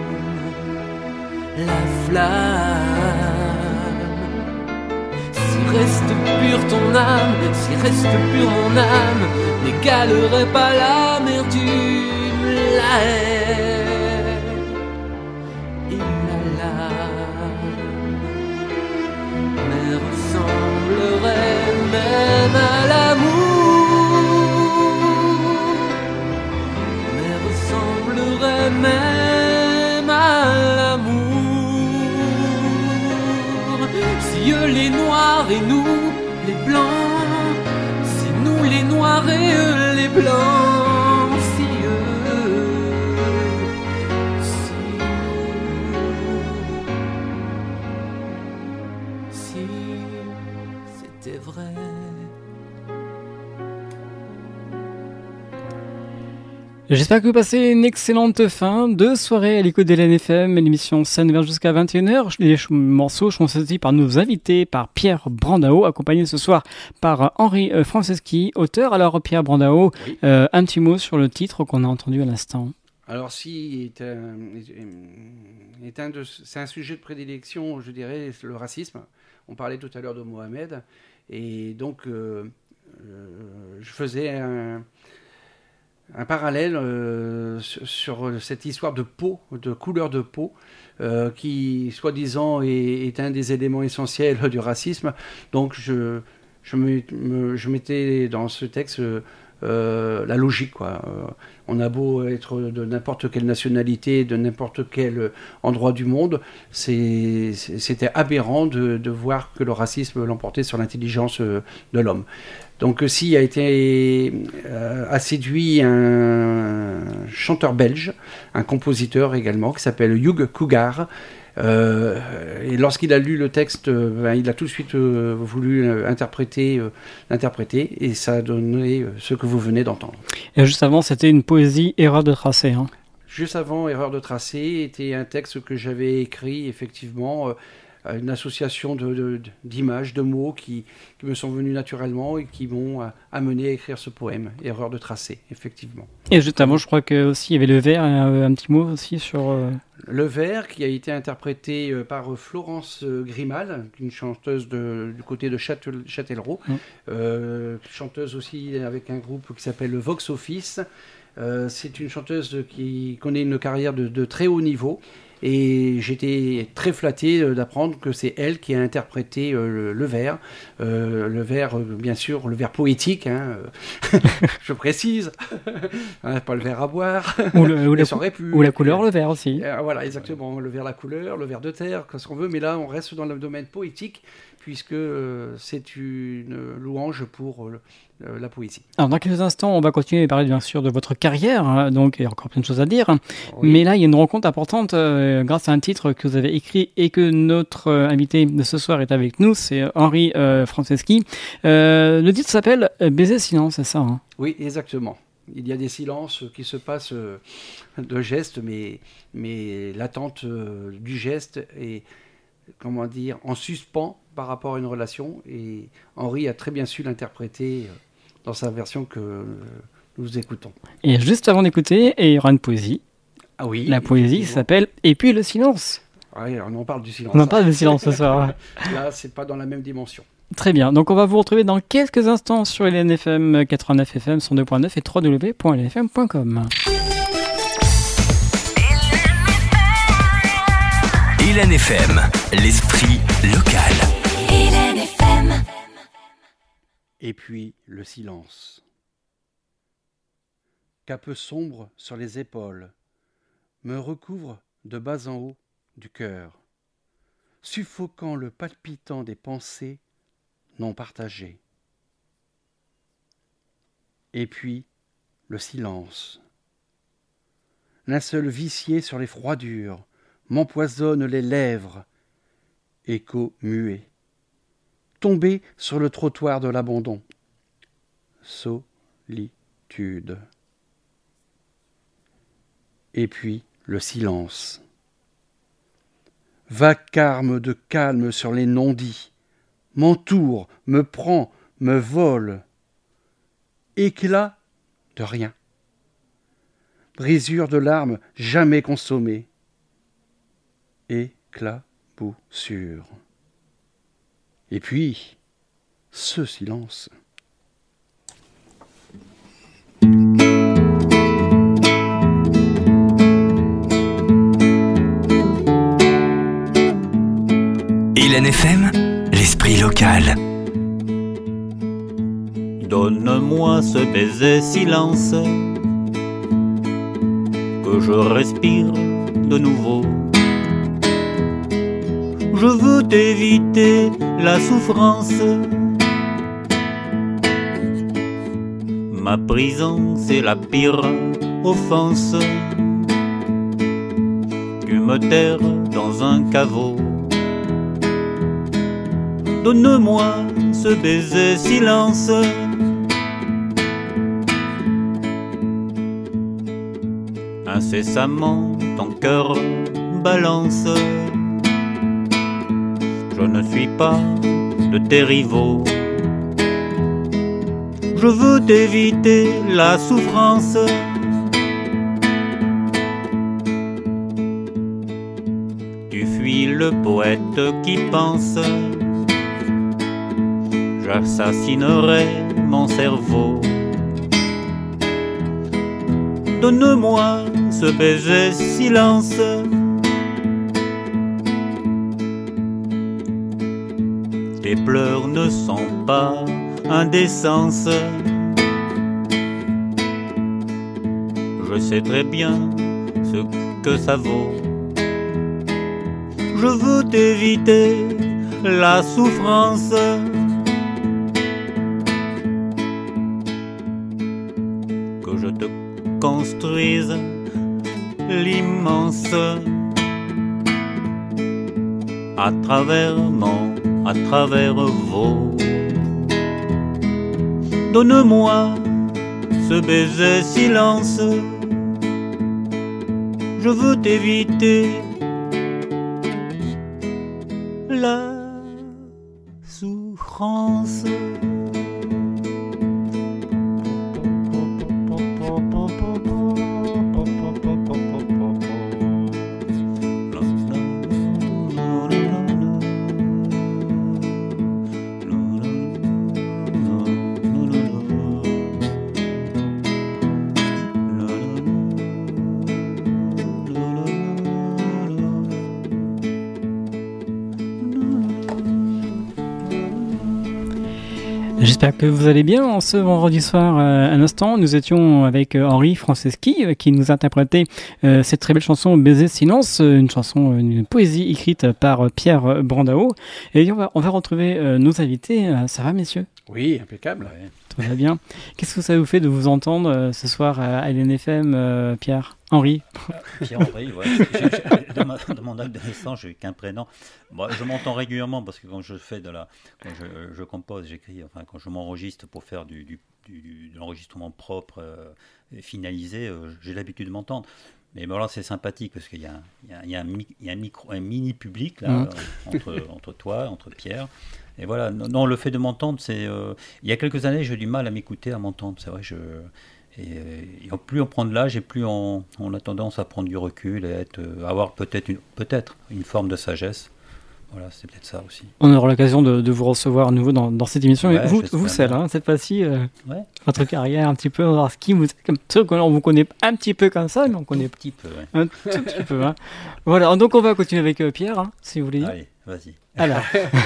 paume. La flamme reste pure ton âme, si reste pure mon âme, n'égalerait pas l'amertume, la haine et la lame, mais ressemblerait même à l'amour, mais ressemblerait même à l'amour. Si eux les noirs et nous les blancs, si nous les noirs et eux les blancs, si eux, si nous, si c'était vrai. J'espère que vous passez une excellente fin de soirée à l'écoute de l'A N F M, l'émission Scène ouverte jusqu'à vingt et une heures. Les ch- morceaux sont choisis par nos invités, par Pierre Brandao, accompagné ce soir par Henri euh, Franceschi, auteur. Alors Pierre Brandao, Oui. euh, un petit mot sur le titre qu'on a entendu à l'instant. Alors si est un, est un de, c'est un sujet de prédilection, je dirais, le racisme. On parlait tout à l'heure de Mohamed, et donc euh, euh, je faisais un, un parallèle euh, sur, sur cette histoire de peau, de couleur de peau, euh, qui soi-disant est, est un des éléments essentiels du racisme. Donc je, je, me, me, je mettais dans ce texte euh, la logique, quoi. Euh, on a beau être de n'importe quelle nationalité, de n'importe quel endroit du monde, c'est, c'était aberrant de, de voir que le racisme l'emportait sur l'intelligence de l'homme. Donc si a été euh, a séduit un chanteur belge, un compositeur également, qui s'appelle Hugh Cougar. Euh, et lorsqu'il a lu le texte, ben, il a tout de suite euh, voulu euh, interpréter, euh, l'interpréter, et ça a donné euh, ce que vous venez d'entendre. Et juste avant, c'était une poésie Erreur de tracé. Hein. Juste avant, Erreur de tracé était un texte que j'avais écrit, effectivement, euh, une association de, de, d'images, de mots qui, qui me sont venus naturellement et qui m'ont euh, amené à écrire ce poème, Erreur de tracé, effectivement. Et juste avant, je crois que aussi il y avait le vers, un, un petit mot aussi sur... Euh... Le vers qui a été interprété euh, par Florence euh, Grimal, une chanteuse de, du côté de Châtel, Châtellerault, mmh. euh, chanteuse aussi avec un groupe qui s'appelle le Vox Office. Euh, c'est une chanteuse qui connaît une carrière de, de très haut niveau. Et j'étais très flatté d'apprendre que c'est elle qui a interprété euh, le, le vers, euh, le vers, euh, bien sûr, le vers poétique, hein, euh, je précise, hein, pas le vers à boire, ou, le, ou, la, pu, ou la couleur, le vers aussi. Euh, voilà, exactement, le vers, la couleur, le vers de terre, ce qu'on veut, mais là on reste dans le domaine poétique, puisque euh, c'est une louange pour euh, la poésie. Alors dans quelques instants, on va continuer à parler bien sûr de votre carrière, hein, donc il y a encore plein de choses à dire. Oui. Mais là, il y a une rencontre importante euh, grâce à un titre que vous avez écrit et que notre euh, invité de ce soir est avec nous, c'est Henri euh, Franceschi. Euh, le titre s'appelle Baiser silence, c'est ça hein? Oui, exactement. Il y a des silences qui se passent euh, de gestes, mais, mais l'attente euh, du geste est, comment dire, en suspens par rapport à une relation, et Henri a très bien su l'interpréter euh, dans sa version que euh, nous écoutons. Et juste avant d'écouter, il y aura une poésie. Ah oui. La poésie s'appelle « Et puis le silence ». Oui, on en parle du silence. On en parle du silence ce soir. Là, c'est pas dans la même dimension. Très bien, donc on va vous retrouver dans quelques instants sur L N F M quatre-vingt-neuf F M cent deux point neuf et w w w point l n f m point com. L N F M, l'esprit local. L N F M. Et puis le silence. Cape sombre sur les épaules, me recouvre de bas en haut du cœur, suffoquant le palpitant des pensées non partagées. Et puis le silence. Linceul vicié sur les froidures, m'empoisonne les lèvres, écho muet, tombé sur le trottoir de l'abandon. Solitude. Et puis le silence. Vacarme de calme sur les non-dits, m'entoure, me prend, me vole. Éclat de rien. Brisure de larmes jamais consommées. Éclaboussure. Et puis, ce silence. Hélène F M, l'esprit local. Donne-moi ce baiser silence, que je respire de nouveau. Je veux t'éviter la souffrance. Ma prison, c'est la pire offense. Tu me terres dans un caveau. Donne-moi ce baiser silence. Incessamment, ton cœur balance. Je ne suis pas de tes rivaux. Je veux t'éviter la souffrance. Tu fuis le poète qui pense. J'assassinerai mon cerveau. Donne-moi ce baiser silence. Tes pleurs ne sont pas indécence. Je sais très bien ce que ça vaut. Je veux t'éviter la souffrance. Que je te construise l'immense à travers mon, à travers vos. Donne-moi ce baiser silence. Je veux t'éviter la souffrance. J'espère que vous allez bien. En ce vendredi soir, euh, un instant, nous étions avec euh, Henri Franceschi euh, qui nous interprétait euh, cette très belle chanson Baiser Silence, euh, une chanson, une poésie écrite par euh, Pierre Brandao. Et on va, on va retrouver euh, nos invités. Euh, ça va, messieurs ? Oui, impeccable. Ouais. Tout va bien. Qu'est-ce que ça vous fait de vous entendre euh, ce soir à Hélène F M, euh, Pierre ? Henri ? Pierre-Henri, ouais. J'ai- j'ai- de, ma- de mon acte de naissance, j'ai qu'un prénom. Bon, je m'entends régulièrement parce que quand je fais de la, quand je, je compose, j'écris, enfin quand je m'enregistre pour faire du, du, du- de l'enregistrement propre euh, et finalisé, euh, j'ai l'habitude de m'entendre. Mais bon, alors c'est sympathique parce qu'il y a, un- il y a, il y a un, mi- il y a un micro, un mini public là, Mhm. euh, entre, entre toi, entre Pierre. Et voilà, non, non, le fait de m'entendre, c'est. euh, il y a quelques années, j'ai eu du mal à m'écouter, à m'entendre. C'est vrai, je. Et, euh, et plus on prend de l'âge, et plus on, on a tendance à prendre du recul et à être, euh, à avoir peut-être une, peut-être une forme de sagesse. Voilà, c'est peut-être ça aussi. On aura l'occasion de, de vous recevoir à nouveau dans, dans cette émission. Ouais, Et vous, j'espère vous seul, bien. hein, cette fois-ci, euh, Ouais, votre carrière un petit peu, on va voir ce qui vous... Comme, ceux qu'on- on vous connaît un petit peu comme ça, mais on connaît un petit peu. Ouais. un tout petit peu. Hein. Voilà, donc on va continuer avec euh, Pierre, hein, si vous voulez dire. Allez, vas-y. Alors,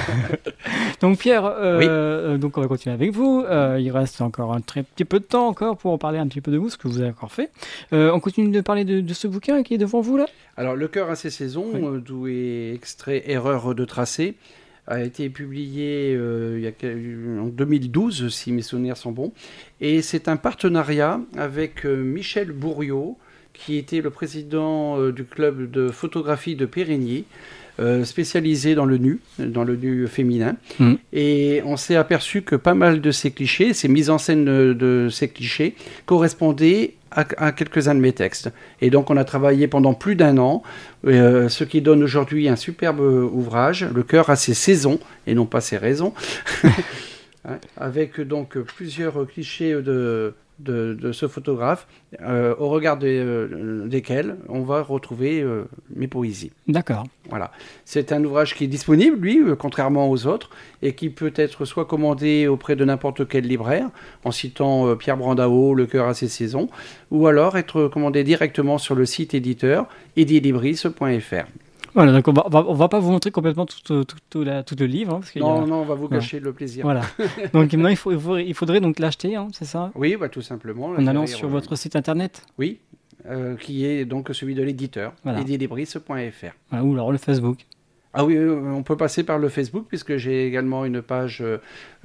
donc Pierre, euh, euh, donc on va continuer avec vous. Euh, il reste encore un très petit peu de temps encore pour parler un petit peu de vous, ce que vous avez encore fait. Euh, on continue de parler de, de ce bouquin qui est devant vous là. Alors, Le cœur a ses saisons, Oui. euh, d'où est extrait Erreur de tracé, a été publié euh, il y a, quel- en deux mille douze, si mes souvenirs sont bons. Et c'est un partenariat avec euh, Michel Bourriot, qui était le président euh, du club de photographie de Périgny, euh, spécialisé dans le nu, dans le nu féminin. Mhm. Et on s'est aperçu que pas mal de ces clichés, ces mises en scène de, de ces clichés, correspondaient à, à quelques-uns de mes textes. Et donc on a travaillé pendant plus d'un an, euh, ce qui donne aujourd'hui un superbe ouvrage, Le cœur a ses saisons, et non pas ses raisons, hein, avec donc plusieurs clichés de, de, de ce photographe, euh, au regard des, euh, desquels on va retrouver euh, mes poésies. D'accord. Voilà. C'est un ouvrage qui est disponible, lui, euh, contrairement aux autres, et qui peut être soit commandé auprès de n'importe quel libraire, en citant euh, Pierre Brandao, Le cœur à ses saisons, ou alors être commandé directement sur le site éditeur edilibris point f r. Voilà, donc on va, on va, on va pas vous montrer complètement tout, tout, tout, tout, la, tout le livre. Hein, parce qu'il non, y a... non, on va vous voilà. gâcher le plaisir. Voilà. Donc maintenant, il, faut, il, faut, il faudrait donc l'acheter, hein, c'est ça? Oui, bah, tout simplement. En allant sur euh... votre site internet. Oui, euh, qui est donc celui de l'éditeur, voilà. edilibris point f r. Voilà, ou alors le Facebook. Ah oui, on peut passer par le Facebook, puisque j'ai également une page euh,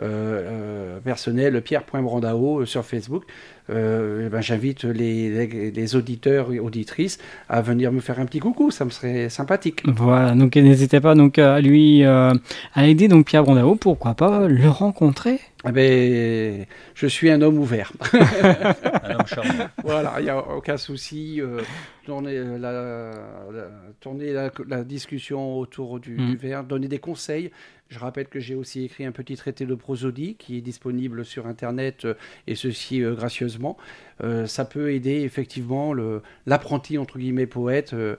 euh, personnelle, pierre point brandao, sur Facebook. Euh, ben, j'invite les, les, les auditeurs et auditrices à venir me faire un petit coucou, ça me serait sympathique. Voilà, donc n'hésitez pas donc à lui euh, à aider donc Pierre Brandao, pourquoi pas le rencontrer. Eh ben, je suis un homme ouvert. Un homme charmant. Voilà, il n'y a aucun souci. Euh, tourner la, la, tourner la, la discussion autour du, mmh. du verre, donner des conseils. Je rappelle que j'ai aussi écrit un petit traité de prosodie qui est disponible sur Internet, euh, et ceci euh, gracieusement. Euh, ça peut aider effectivement le, l'apprenti, entre guillemets, poète euh,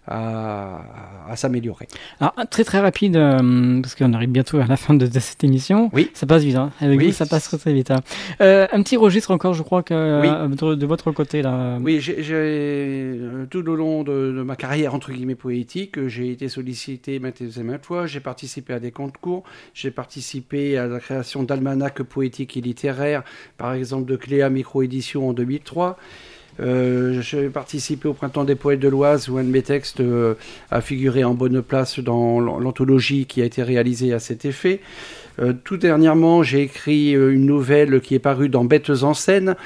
à, à, à s'améliorer. Alors, très très rapide, euh, parce qu'on arrive bientôt à la fin de, de cette émission. Oui. Ça passe vite, hein. Avec oui. vous, ça passe très très vite. Hein. Euh, un petit registre encore, je crois, que, oui. euh, de, de votre côté. Là. Oui, j'ai, j'ai, tout au long de, de ma carrière, entre guillemets, poétique, j'ai été sollicité maintes et maintes fois. J'ai participé à des concours, j'ai participé à la création d'almanachs poétiques et littéraires, par exemple de Cléa Micro-édition en deux mille trois. Euh, j'ai participé au Printemps des Poètes de l'Oise où un de mes textes euh, a figuré en bonne place dans l'anthologie qui a été réalisée à cet effet. Euh, tout dernièrement, j'ai écrit euh, une nouvelle qui est parue dans Bêtes en scène,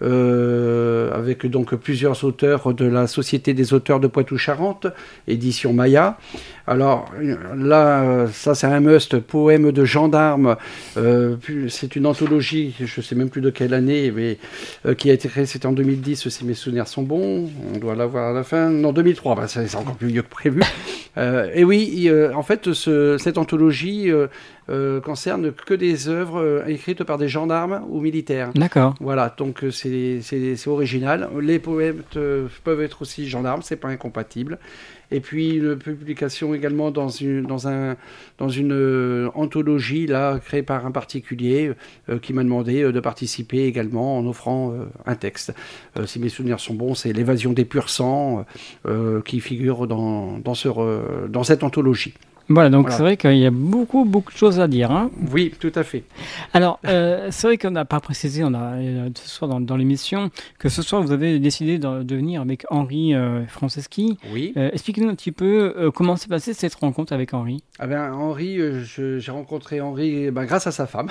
euh, avec donc plusieurs auteurs de la Société des auteurs de Poitou-Charentes, édition Maya. Alors là, ça c'est un must, poème de gendarme. Euh, c'est une anthologie, je ne sais même plus de quelle année, mais euh, qui a été créée, c'était en deux mille dix, si mes souvenirs sont bons. On doit l'avoir à la fin. Non, deux mille trois, bah, c'est, c'est encore plus vieux que prévu. Euh, et oui, euh, en fait, ce, cette anthologie euh, euh, concerne que des œuvres euh, écrites par des gendarmes ou militaires. D'accord. Voilà, donc c'est, c'est, c'est original. Les poèmes euh, peuvent être aussi gendarmes, c'est pas incompatible. Et puis une publication également dans une, dans un, dans une euh, anthologie là, créée par un particulier euh, qui m'a demandé euh, de participer également en offrant euh, un texte. Euh, si mes souvenirs sont bons, c'est L'évasion des purs sangs euh, qui figure dans, dans, ce, euh, dans cette anthologie. Voilà, donc voilà. C'est vrai qu'il y a beaucoup, beaucoup de choses à dire. Hein. Oui, tout à fait. Alors, euh, c'est vrai qu'on n'a pas précisé on a, euh, ce soir dans, dans l'émission que ce soir vous avez décidé de, de venir avec Henri euh, Franceschi. Oui. Euh, expliquez-nous un petit peu euh, comment s'est passée cette rencontre avec Henri. Ah ben, Henri, euh, je, j'ai rencontré Henri ben, grâce à sa femme.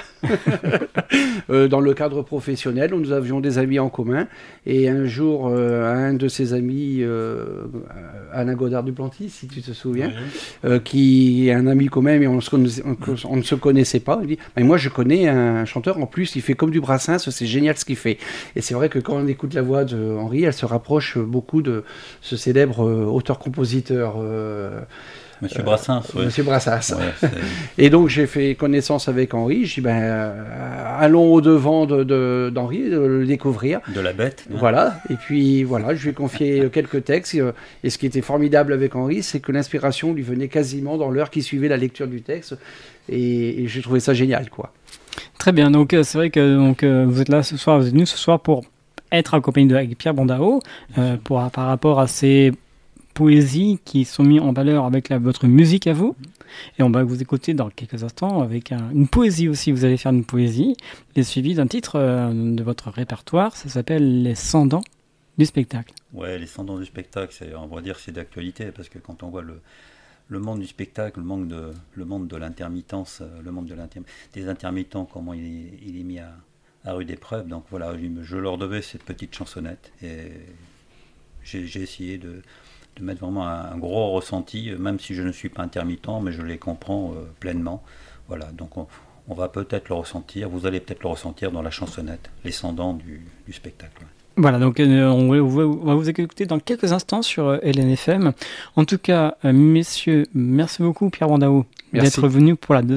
euh, dans le cadre professionnel, où nous avions des amis en commun. Et un jour, euh, un de ses amis, euh, Alain Godard-Duplantis, si tu te souviens, oui. euh, qui un ami commun, mais on, se connaissait, on, on ne se connaissait pas. Il dit, mais moi je connais un chanteur, en plus il fait comme du Brassens, c'est génial ce qu'il fait. Et c'est vrai que quand on écoute la voix de Henri, elle se rapproche beaucoup de ce célèbre euh, auteur-compositeur. Euh, Monsieur Brassens, euh, oui. Monsieur Brassens. Ouais, et donc j'ai fait connaissance avec Henri. Je dis ben euh, allons au devant de, de, d'Henri, de le découvrir. De la bête. Hein. Voilà. Et puis voilà, je lui ai confié quelques textes. Et ce qui était formidable avec Henri, c'est que l'inspiration lui venait quasiment dans l'heure qui suivait la lecture du texte. Et, et j'ai trouvé ça génial, quoi. Très bien. Donc euh, c'est vrai que donc euh, vous êtes là ce soir, vous êtes venu ce soir pour être accompagné de avec Pierre Brandao euh, pour par rapport à ces poésies qui sont mises en valeur avec la, votre musique à vous. Et on va vous écouter dans quelques instants avec un, une poésie aussi. Vous allez faire une poésie et suivi d'un titre euh, de votre répertoire. Ça s'appelle Les cent dents du spectacle. Ouais, Les cent dents du spectacle, c'est, on va dire c'est d'actualité parce que quand on voit le, le monde du spectacle, le monde de, le monde de l'intermittence, le monde de l'inter, des intermittents, comment il est, il est mis à, à rude épreuve. Donc voilà, je leur devais cette petite chansonnette et j'ai, j'ai essayé de de mettre vraiment un, un gros ressenti, même si je ne suis pas intermittent, mais je les comprends euh, pleinement. Voilà, donc on, on va peut-être le ressentir, vous allez peut-être le ressentir dans la chansonnette, Les cent dents du, du spectacle. Voilà, donc euh, on, va, on va vous écouter dans quelques instants sur euh, L N F M. En tout cas, euh, messieurs, merci beaucoup Pierre Brandao d'être venu pour la deuxième fois.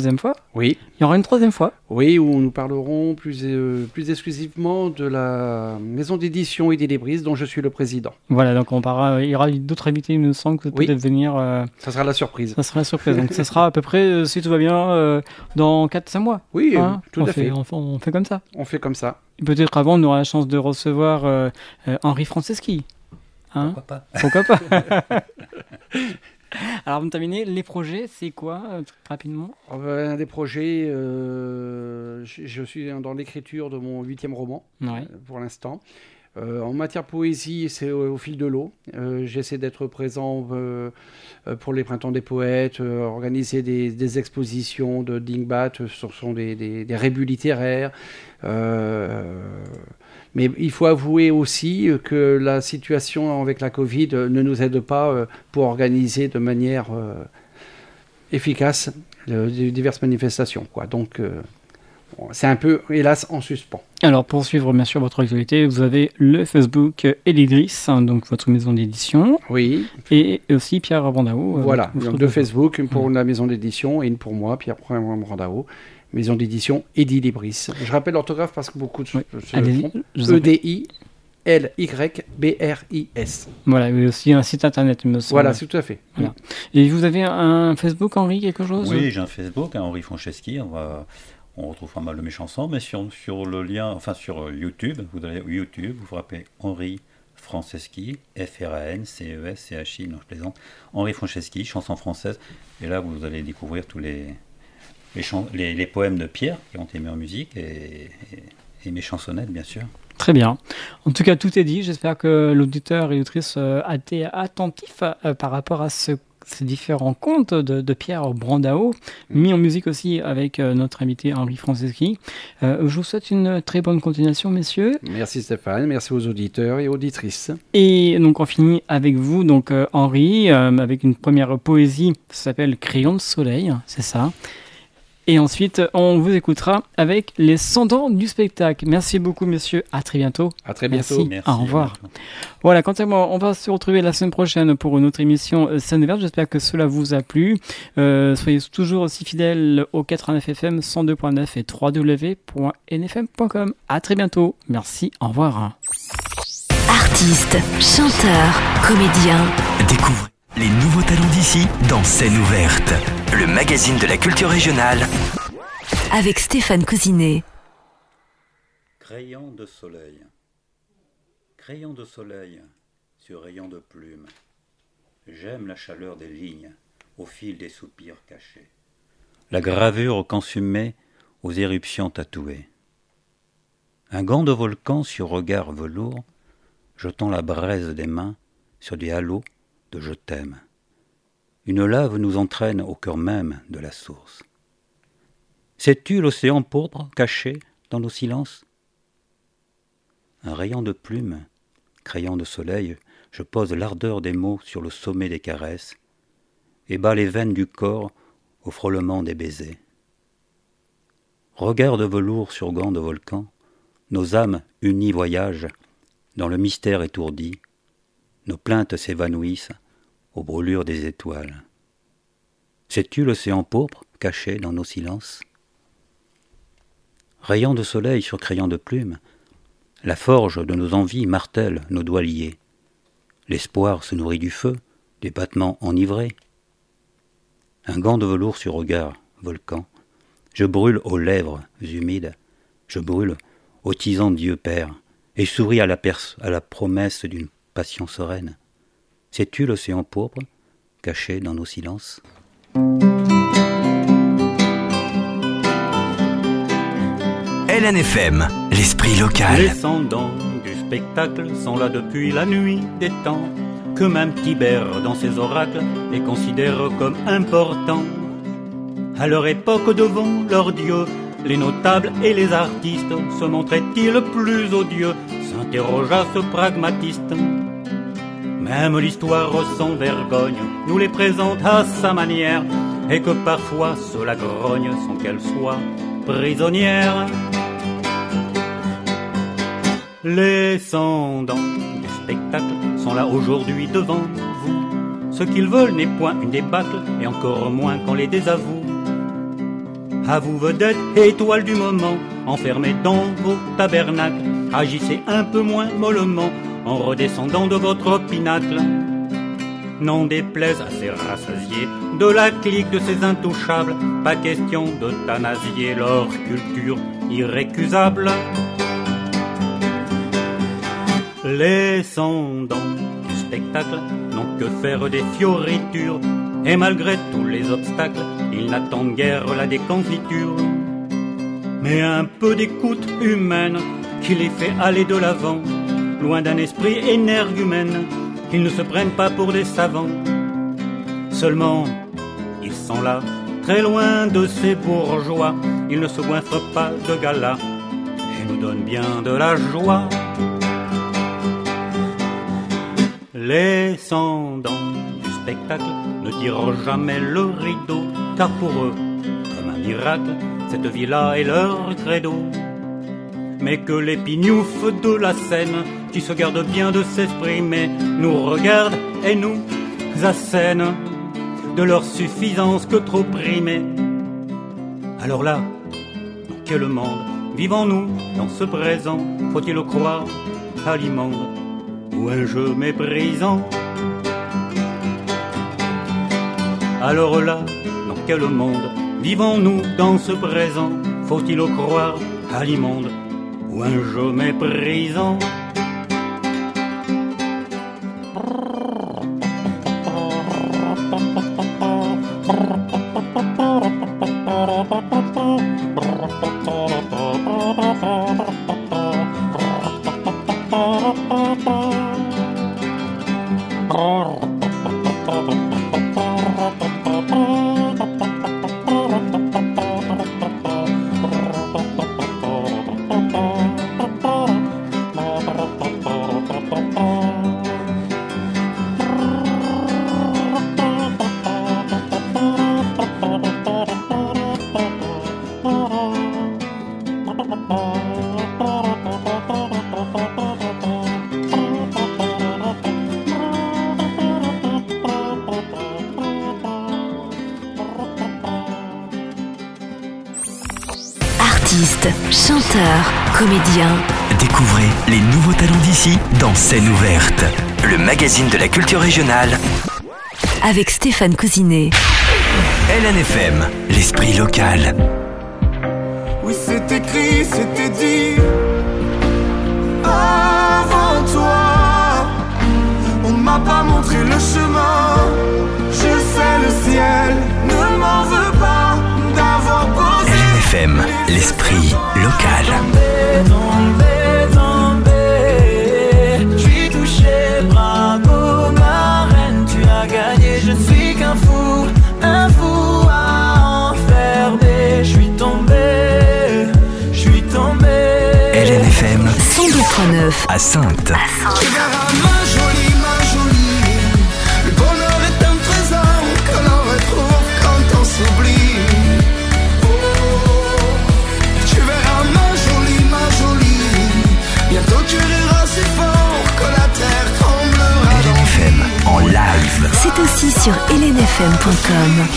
Oui. Il y aura une troisième fois. Oui, où nous parlerons plus, euh, plus exclusivement de la maison d'édition Idélibris dont je suis le président. Voilà, donc on parlera, il y aura d'autres invités, il me semble que Oui. peut-être venir. Euh, Ça sera la surprise. ça sera la surprise. Donc ça sera à peu près, euh, si tout va bien, euh, dans quatre cinq mois. Oui, euh, Hein, tout on à fait, fait. On, fait- on fait comme ça. On fait comme ça. Et peut-être avant, on aura la chance de recevoir euh, euh, Henri Franceschi. Hein Pourquoi pas? Pourquoi pas? Alors, vous terminez, les projets, c'est quoi, euh, rapidement? Oh, ben, un des projets, euh, je, je suis dans l'écriture de mon huitième roman, Ouais. euh, pour l'instant. Euh, en matière poésie, c'est au, au fil de l'eau. Euh, j'essaie d'être présent euh, euh, pour les Printemps des Poètes, euh, organiser des, des expositions de dingbat, ce sont des, des, des rébus littéraires. Euh, mais il faut avouer aussi que la situation avec la Covid ne nous aide pas euh, pour organiser de manière euh, efficace euh, diverses manifestations, quoi. Donc, euh, bon, c'est un peu, hélas, en suspens. Alors, pour suivre bien sûr votre actualité, vous avez le Facebook Elidris, hein, donc votre maison d'édition, Oui, et aussi Pierre Brandao. euh, voilà. votre Donc, deux groupe. Facebook, une pour Ouais. la maison d'édition et une pour moi, Pierre Brandao, maison d'édition Edilibris. Je rappelle l'orthographe parce que beaucoup de Oui. se Allez-y, trompent. je vous en E prie. D I L Y B R I S. Voilà, il y a aussi un site internet, il me semble. Voilà, c'est tout à fait. Voilà. Et vous avez un Facebook, Henri, quelque chose? Oui, j'ai un Facebook, hein, Henri Franceschi. On, va, on retrouve pas mal de mes chansons, mais sur, sur le lien, enfin sur euh, YouTube, vous allez YouTube, vous frappez Henri Franceschi, F R A N C E S C H I, non je plaisante, Henri Franceschi, chanson française. Et là, vous allez découvrir tous les, les, chan- les, les poèmes de Pierre qui ont été mis en musique et, et, et mes chansonnettes, bien sûr. Très bien. En tout cas, tout est dit. J'espère que l'auditeur et l'auditrice euh, a été attentif euh, par rapport à ce, ces différents contes de, de Pierre Brandao, mis en musique aussi avec euh, notre invité Henri Franceschi. Euh, je vous souhaite une très bonne continuation, messieurs. Merci Stéphane, merci aux auditeurs et auditrices. Et donc, on finit avec vous, donc euh, Henri, euh, avec une première poésie, ça s'appelle Crayon de soleil, c'est ça. Et ensuite, on vous écoutera avec les cent ans du spectacle. Merci beaucoup, messieurs. À très bientôt. À très bientôt. Merci. Merci, Au revoir. à bientôt. Voilà, quant à moi, on va se retrouver la semaine prochaine pour une autre émission euh, Scène ouverte. J'espère que cela vous a plu. Euh, soyez toujours aussi fidèles au quatre-vingt-neuf F M, cent deux point neuf et w w w point n f m point com. À très bientôt. Merci. Au revoir. Artistes, chanteurs, comédiens. Découvrez les nouveaux talents d'ici dans Scène ouverte, le magazine de la culture régionale. Avec Stéphane Cousinet. Crayon de soleil. Crayon de soleil sur rayon de plume. J'aime la chaleur des lignes au fil des soupirs cachés. La gravure consumée aux éruptions tatouées. Un gant de volcan sur regard velours, jetant la braise des mains sur des halos de je t'aime. Une lave nous entraîne au cœur même de la source. Sais-tu l'océan pourpre caché dans nos silences? Un rayon de plume, crayon de soleil, je pose l'ardeur des mots sur le sommet des caresses et bats les veines du corps au frôlement des baisers. Regard de velours sur gants de volcan, nos âmes unies voyagent dans le mystère étourdi, nos plaintes s'évanouissent aux brûlures des étoiles. Sais-tu l'océan pourpre caché dans nos silences? Rayon de soleil sur crayon de plume, la forge de nos envies martèle nos doigts liés. L'espoir se nourrit du feu, des battements enivrés. Un gant de velours sur regard, volcan, je brûle aux lèvres humides, je brûle au tisant Dieu Père, et souris à la, pers- à la promesse d'une passion sereine. Sais-tu l'océan pourpre, caché dans nos silences? L N F M, l'esprit local. Les descendants du spectacle sont là depuis la nuit des temps, que même Tibère dans ses oracles les considère comme importants. À leur époque devant leur dieu, les notables et les artistes se montraient-ils plus odieux, s'interrogea ce pragmatiste. Même l'histoire sans vergogne nous les présente à sa manière, et que parfois cela grogne sans qu'elle soit prisonnière. Les descendants du spectacle sont là aujourd'hui devant vous. Ce qu'ils veulent n'est point une débâcle, et encore moins qu'on les désavoue. À vous vedettes, étoiles du moment, enfermés dans vos tabernacles, agissez un peu moins mollement en redescendant de votre pinacle. N'en déplaise à ces rassasiés de la clique de ces intouchables, pas question d'euthanasier leur culture irrécusable. Les descendants du spectacle n'ont que faire des fioritures, et malgré tous les obstacles, ils n'attendent guère la déconfiture. Mais un peu d'écoute humaine qui les fait aller de l'avant, loin d'un esprit énergumène, qu'ils ne se prennent pas pour des savants. Seulement, ils sont là, très loin de ces bourgeois, ils ne se goinfrent pas de gala et nous donnent bien de la joie. Les descendants du spectacle ne tirent jamais le rideau, car pour eux, comme un miracle, cette vie-là est leur credo. Mais que les pignoufs de la scène, qui se gardent bien de s'exprimer, nous regardent et nous assènent de leur suffisance que trop primée. Alors là, dans quel monde vivons-nous dans ce présent? Faut-il le croire à l'immonde ou un jeu méprisant? Alors là, dans quel monde vivons-nous dans ce présent? Faut-il le croire à l'immonde ou un jeu méprisant? Artistes, chanteurs, comédiens. Découvrez les nouveaux talents d'ici dans Scène ouverte, le magazine de la culture régionale. Avec Stéphane Cousinet. L N F M, l'esprit local. Oui, c'est écrit, c'était dit. Avant toi, on m'a pas montré le chemin. Je sais, le ciel ne m'en veut pas d'avoir posé. L N F M, l'esprit local. Tombé, tombé, je suis touché, bravo ma reine, tu as gagné, je ne suis qu'un fou, un fou à enfermer, je suis tombé, je suis tombé. L N F M cent deux virgule neuf à Saintes. Tu verras ma jolie, ma jolie, le bonheur est un trésor que l'on retrouve quand on s'oublie. Bientôt tu riras si fort que la terre tremblera. L N F M en live. C'est aussi sur L N F M point com.